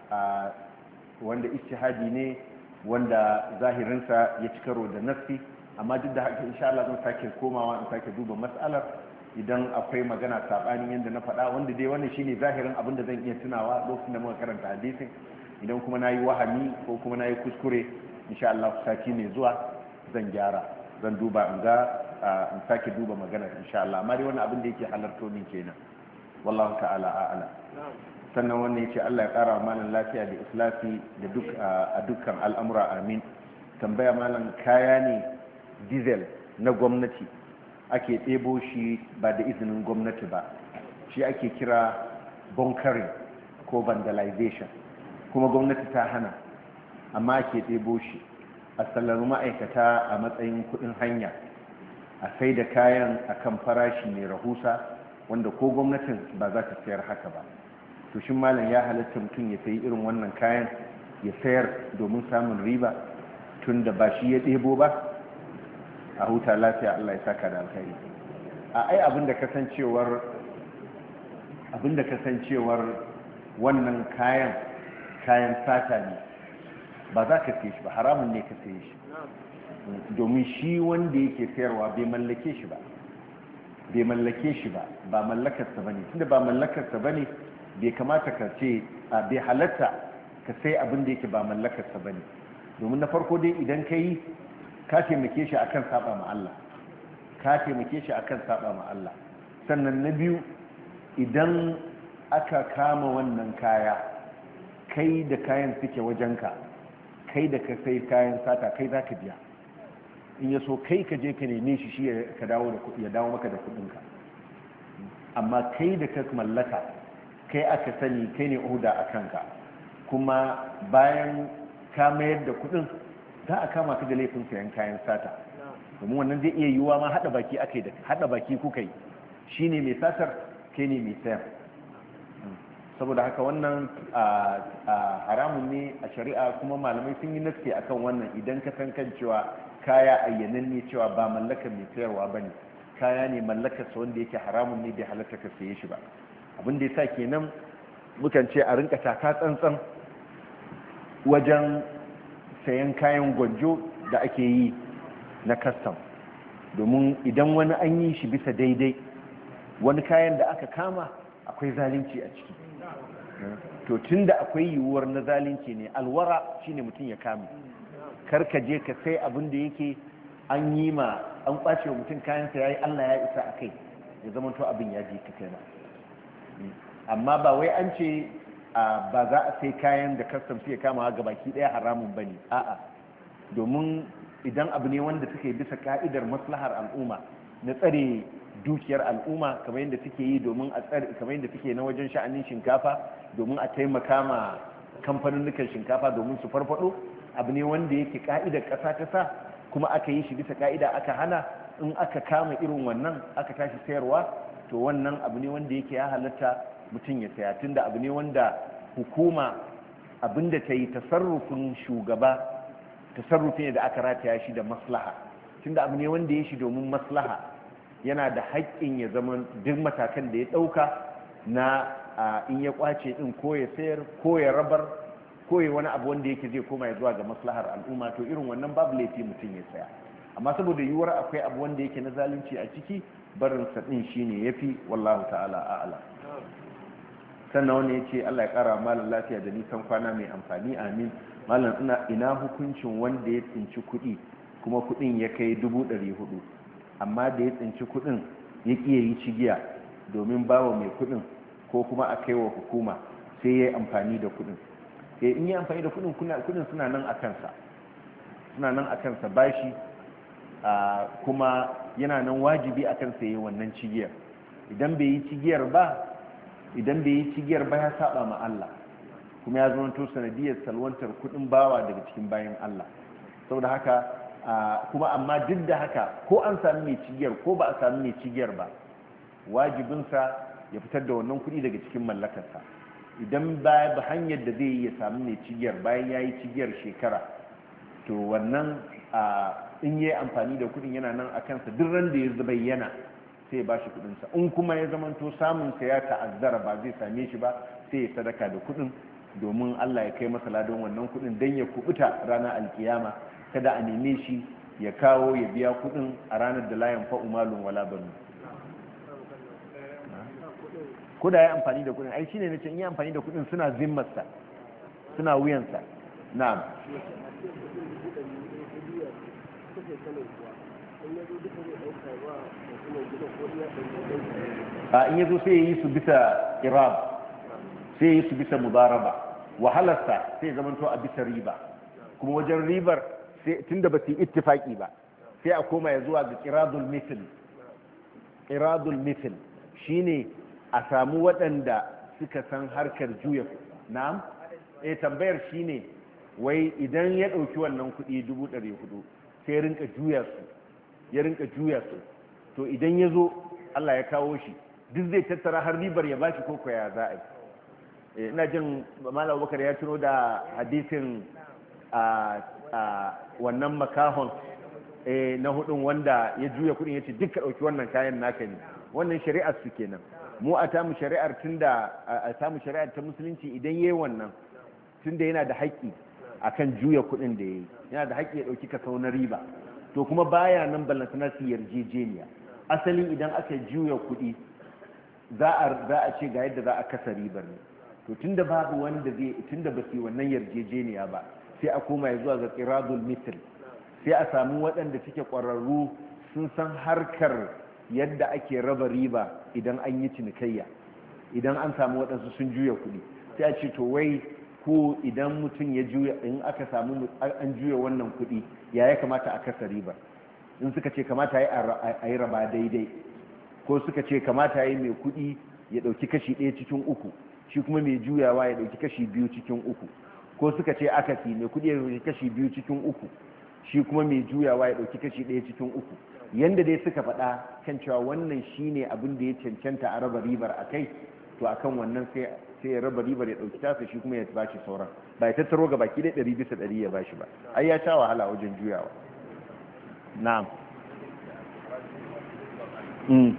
Speaker 1: wanda ijtihadi ne wanda zahirinsa ya ci karo da nassi, amma duk da haka insha Allah zan sake komawa in sake duba mas'alar idan akwai magana sabanin yadda na faɗa, wanda dai wannan shine zahirin abin da zan iya tunawa lokacin da muka karanta hadisin. Idan kuma nayi wahami ko kuma nayi kuskure insha Allah sati ne zuwa zan gyara, zan duba in ga in sake duba magana insha Allah. amma dai wannan abin da yake halarto min kenan, wallahu ta'ala a'ala. sannan wannan yace Allah ya kara malan lafiya da islafi da duk a dukkan al'amura, amin. tambaya malan, kaya ne diesel na gwamnati ake ɗebo shi ba da izinin gwamnati ba, shi ake kira bunkering ko vandalization, kuma gwamnati ta hana, amma ake ɗebo shi a sallar ma'aikata a matsayin kudin hanya, a sai da kayan akan farashi mai rahusa wanda ko gwamnatin ba za ta sayar haka ba. to shin malam ya halatta mutum ya sayi irin wannan kayan ya sayar domin samun riba tun da ba shi ya ɗebo ba? a huta lafiya, Allah ya saka da alkhairi. a ai abinda kasancewar abinda kasancewar wannan kayan kayan sata ne, ba za ka saye shi ba, haramun ne ka saye shi, domin shi wanda yake sayarwa bai mallake shi ba bai mallake shi ba ba mallakarsa bane. tunda ba mallakarsa bane bai kamata ka ce bai halatta ka sai abin da yake ba mallakarsa bane, domin na farko dai idan ka yi ka taimake shi akan saba ma Allah ka taimake shi akan saba ma Allah sannan na biyu, idan aka kama wannan kaya kai da kayan suke wajenka, kai da ka sai kayan sata kai za ka biya, in ya so kai ka je ka neme shi shi ya dawo maka da kudinka. amma kai da ka mallaka, kai aka sani, kai ne oda a kanka, kuma bayan ka mayar da kudin za a kama ka da laifin sayan kayan sata, domin wannan zai iya yiwuwa ma hada baki aka yi da hada baki kuka yi, shi ne mai satar, kai ne mai sayar. saboda haka wannan haramun ne a shari'a, kuma malamai sun yi naske akan wannan. idan ka san kan cewa kaya ayyanan ne cewa ba mallakar mai sayarwa ba ne, kaya ne mallakarsa wanda yake haramun ne bai halatta ka saye shi ba. abin da ya sa kenan mukan ce a rinka taka tsantsan wajen sayan kayan gwanjo da ake yi na custom, domin idan wani an yi shi bisa daidai, wani kayan da aka kama akwai zalunci a ciki. to tun da akwai yiwuwar na zalunci ne, alwara shine mutum ya kame, karka je ka sai abin da yake an yi ma an kwace wa mutum kayansa ya yi Allah ya isa a kai, ya zama to abin ya ji ka kai ba. amma ba wai an ce ba za a sai kayan da custom suke kama ga baki daya haramun bane, a'a, domin idan abu ne wanda suke bisa ka'idar maslahar al'umma na tsare dukiyar al'umma, kamar yadda suke yi domin a tsare, kamar yadda suke na wajen sha'anin shinkafa domin a taimaka ma kamfaninnukan shinkafa domin su farfado, abu ne wanda yake ka'idar ƙasa ta sa, kuma aka yi shi bisa ka'ida aka hana. in aka kama irin wannan aka tashi sayarwa, to wannan abu ne wanda yake ya halatta mutum ya saya, tunda abu ne wanda hukuma abinda ta yi tasarrufin shugaba tasarrufi ne da aka rataya shi da maslaha, tunda abu ne wanda ya shi domin maslaha, yana da haƙƙin ya zama duk matakan da ya ɗauka na in ya kwace ɗin ko ya sayar ko ya rabar ko ya wani abu wanda yake zai koma ya zuwa ga maslahar al'umma, to irin wannan babu laifi mutum ya saya. amma saboda yiwuwar akwai abu wanda yake na zalunci a ciki, barin sa ɗin shine yafi, wallahu ta'ala a'ala. sannan wani ya ce Allah ya ƙara malam lafiya da nisan kwana mai amfani, amin. malam ina ina hukuncin wanda ya tsinci kuɗi kuma kuɗin ya kai dubu ɗari hudu, amma da ya tsinci kuɗin ya ƙi ya yi cigiya domin bawa mai kuɗin ko kuma a kai wa hukuma, sai ya yi amfani da kuɗin. e in yi amfani da kuɗin kuɗin suna nan a kansa suna nan a kansa bashi, kuma yana nan wajibi a kansa ya yi wannan cigiyar. idan bai yi cigiyar ba idan bai yi cigiyar ba ya saba ma Allah, kuma ya zama to sanadiyar salwantar kudin bawa daga cikin bayan Allah. saboda haka kuma amma duk da haka, ko an sami mai cigiyar ko ba a sami mai cigiyar ba, wajibinsa ya fitar da wannan kudi daga cikin mallakarsa. idan ba ba hanyar da zai yi ya sami mai cigiyar bayan ya yi cigiyar shekara, to wannan in yi amfani da kudin yana nan a kansa duk ran da ya bayyana sai ya ba shi kudinsa. in kuma ya zamanto samunsa ya ta'azzara ba zai same shi ba, sai ya sadaka da kudin domin Allah ya kai masa ladan wannan kudin don ya kubuta ranar alkiyama, kada a neme shi ya kawo ya biya kudin a ranar da layan fa'umalun wala banu ko da ya amfani da kudin ai shine nace in yi amfani da kudin suna zimmarsa suna wuyansa na'am a in yazo sai yi su bisa irab sai yi su bisa mudaraba wahalarsa sai zama to a bisa riba kuma wajen ribar tunda ba su yi ittifaki ba sai a koma ya zuwa ga qiradul mithl qiradul mithl shine a samu waɗanda suka san harkar juya na'am eh tambayar shine wai idan ya ɗauki wannan kuɗi dubu ɗari hudu sai ya rinka juya su ya rinka juya su to idan ya zo Allah ya kawo shi duk zai tattara har ribar ya bashi ko ya za a yi ina jin Malam Abubakar ya tuno da hadisin a wannan makahon na hudun wanda ya juya kuɗin ya ce duk ka ɗauki wannan kayan naka ne wannan shari'ar su kenan mu a tamu shari'ar tunda a tamu shari'ar ta musulunci idan yayi wannan tunda yana da haƙƙi akan juya kuɗin da yayi yana da haƙƙi ya ɗauki kaso na riba to kuma baya nan ballantana su yarjejeniya asali idan aka juya kuɗi za a za a ce ga yadda za a kasa ribar ne to tunda babu wanda zai tunda ba su yi wannan yarjejeniya ba sai a koma zuwa ga qiradul mithl sai a samu waɗanda suke ƙwararru sun san harkar yadda ake raba riba idan an yi cinikayya idan an samu waɗansu sun juya kuɗi sai a ce to wai ko idan mutum ya juya in aka samu an juya wannan kuɗi ya ya kamata a kasa riba in suka ce kamata a yi raba daidai ko suka ce kamata yi mai kuɗi ya ɗauki kashi ɗaya cikin uku shi kuma mai juyawa ya ɗauki kashi biyu cikin uku ko suka ce akasi mai kuɗi ya ɗauki kashi biyu cikin uku shi kuma mai juyawa ya ɗauki kashi ɗaya cikin uku yanda dai suka faɗa kan cewa wannan shine abin da ya cancanta a raba ribar a kai to akan wannan sai sai ya raba ribar ya ɗauki tasa shi kuma ya bashi sauran ba ya tattaro ga baki ɗaya ɗari bisa ɗari ya bashi ba ai ya sha wahala wajen juyawa na'am mm.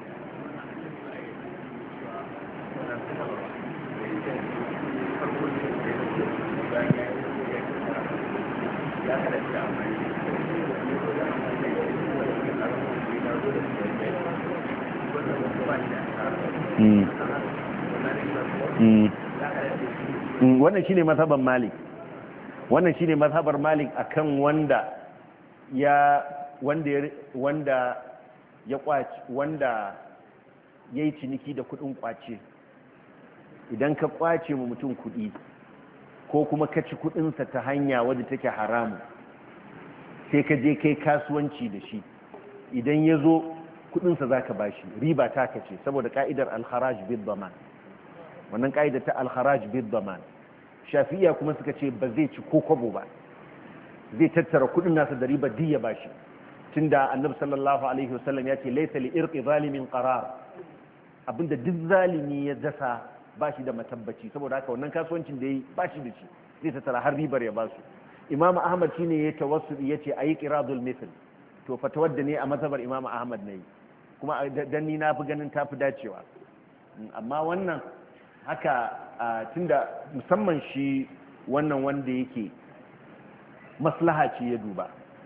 Speaker 1: wannan shine mazhaban Malik wannan shine mazhabar Malik akan wanda ya wanda wanda ya kwaci wanda yayi ciniki da kudin kwace idan ka kwace mu mutum kudi ko kuma ka ci kudin sa ta hanya wadda take haramu sai ka je kai kasuwanci da shi idan yazo kudin sa zaka bashi riba ta kace saboda ka'idar al-kharaj bid-daman wannan ka'idar ta al-kharaj bid-daman shafi'iyya kuma suka ce ba zai ci ko kwabo ba zai tattara kudin nasa da riba diya bashi tunda annabi sallallahu alaihi wasallam ya ce laysa li irqi zalimin qarar abinda duk zalimi ya dasa bashi da matabbaci saboda haka wannan kasuwancin da yayi bashi da shi zai tattara har ribar ya basu imam ahmad shine ya tawassuli yace ayi qiradul mithl to fatawar da ne a mazhabar imam ahmad ne kuma dan ni na fi ganin tafi dacewa amma wannan haka tunda musamman shi wannan wanda yake maslaha ce ya duba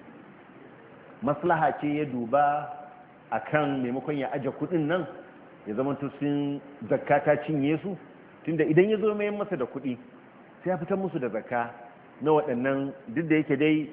Speaker 1: maslaha ce ya duba akan maimakon ya aje kudin nan ya zama to sun zakata cinye su tunda idan ya zo mai masa da kudi sai ya fitar musu da zakka na waɗannan duk da yake dai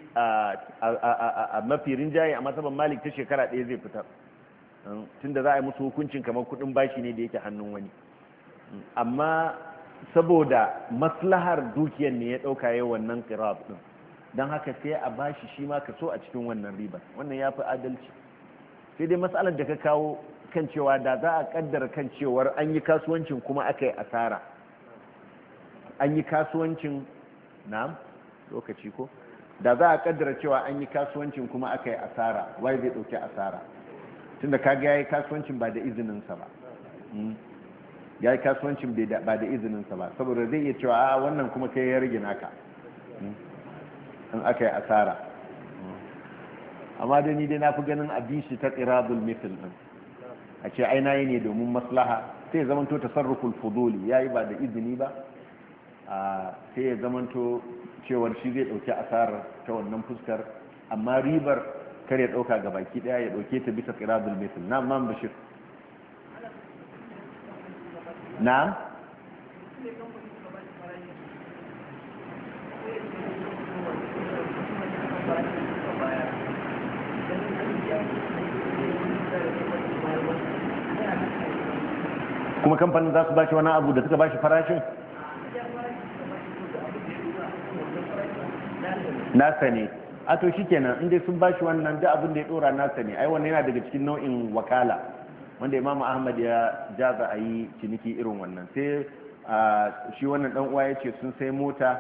Speaker 1: a mafi rinjaye a matsaban malik ta shekara ɗaya zai fitar tunda za a yi musu hukuncin kamar kudin bashi ne da yake hannun wani amma saboda maslahar dukiyar ne ya dauka yau wannan qirab din dan haka sai a bashi shi ma kaso a cikin wannan riba wannan yafi adalci sai dai matsalar da ka kawo kan cewa da za a kaddara kan cewar an yi kasuwancin kuma aka yi asara an yi kasuwancin na'am lokaci ko da za a kaddara cewa an yi kasuwancin kuma aka yi asara wai zai dauki asara tunda kaga yayi kasuwancin ba da izinin sa ba ya yi kasuwancin ba da izininsa ba saboda zai iya cewa a wannan kuma kai ya rage naka in aka yi asara amma da ni dai na fi ganin abin shi ta qiradul mithl din a ce ai nayi ne domin maslaha sai ya zamanto tasarruful fuduli yayi ba da izini ba sai ya zamanto cewar shi zai dauki asarar ta wannan fuskar amma ribar kar ya dauka ga baki daya ya dauke ta bisa qiradul mithl na man bashir na kuma kamfanin za su ba shi wani abu da suka ba shi farashin nasa ne a to shi kenan inda sun ba shi wannan da abin da ya dora nasa ne ai wannan yana daga cikin nau'in wakala wanda imamu ahmad ya jaza a yi ciniki irin wannan sai shi wannan dan uwa ya ce sun sai mota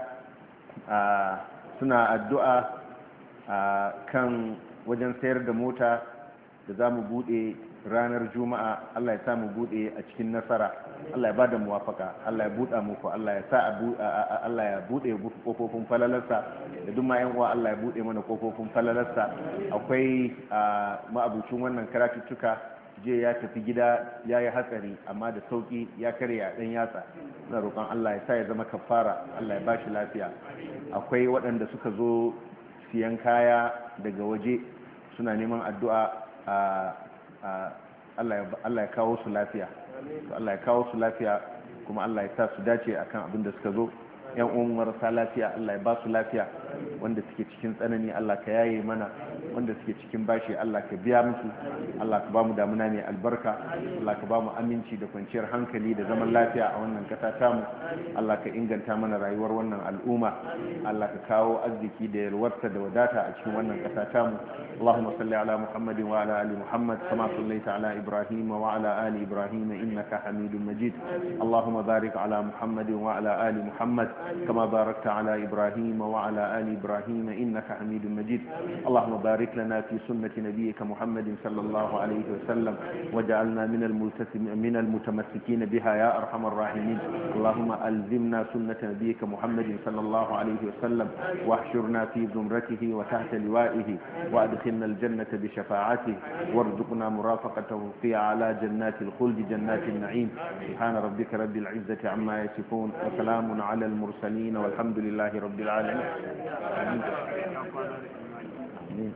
Speaker 1: suna addu'a kan wajen sayar da mota da za mu bude ranar juma'a Allah ya sa mu bude a cikin nasara Allah ya bada muwafaka Allah ya buda muku Allah ya sa Allah ya bude kofofin falalarsa da duk ma yan uwa Allah ya bude mana kofofin falalarsa akwai ma'abucin wannan karatuttuka je ya tafi gida ya yi hatsari amma da sauki ya karya dan yatsa na roƙon Allah ya sa ya zama kafara Allah ya bashi lafiya akwai waɗanda suka zo siyan kaya daga waje suna neman addu'a Allah ya kawo su lafiya Allah ya kawo su lafiya kuma Allah ya sa su dace akan abin da suka zo yan uwan marasa lafiya Allah ya ba su lafiya wanda suke cikin tsanani Allah ka yaye mana wanda suke cikin bashi Allah ka biya musu Allah ka ba mu damuna mai albarka Allah ka ba mu aminci da kwanciyar hankali da zaman lafiya a wannan kasa tamu Allah ka inganta mana rayuwar wannan al'umma Allah ka kawo arziki da yalwarta da wadata a cikin wannan kasa tamu Allahumma salli ala Muhammadin wa ala ali Muhammad kama sallaita ala Ibrahim wa ala ali Ibrahim innaka Hamidum Majid Allahumma barik ala Muhammadin wa ala ali Muhammad كما باركت على إبراهيم وعلى آل إبراهيم إنك حميد مجيد اللهم بارك لنا في سنة نبيك محمد صلى الله عليه وسلم وجعلنا من من المتمسكين بها يا أرحم الراحمين اللهم ألزمنا سنة نبيك محمد صلى الله عليه وسلم واحشرنا في زمرته وتحت لوائه وأدخلنا الجنة بشفاعته وارزقنا مرافقته في على جنات الخلد جنات النعيم سبحان ربك رب العزة عما يصفون وسلام على المرسلين والحمد لله رب العالمين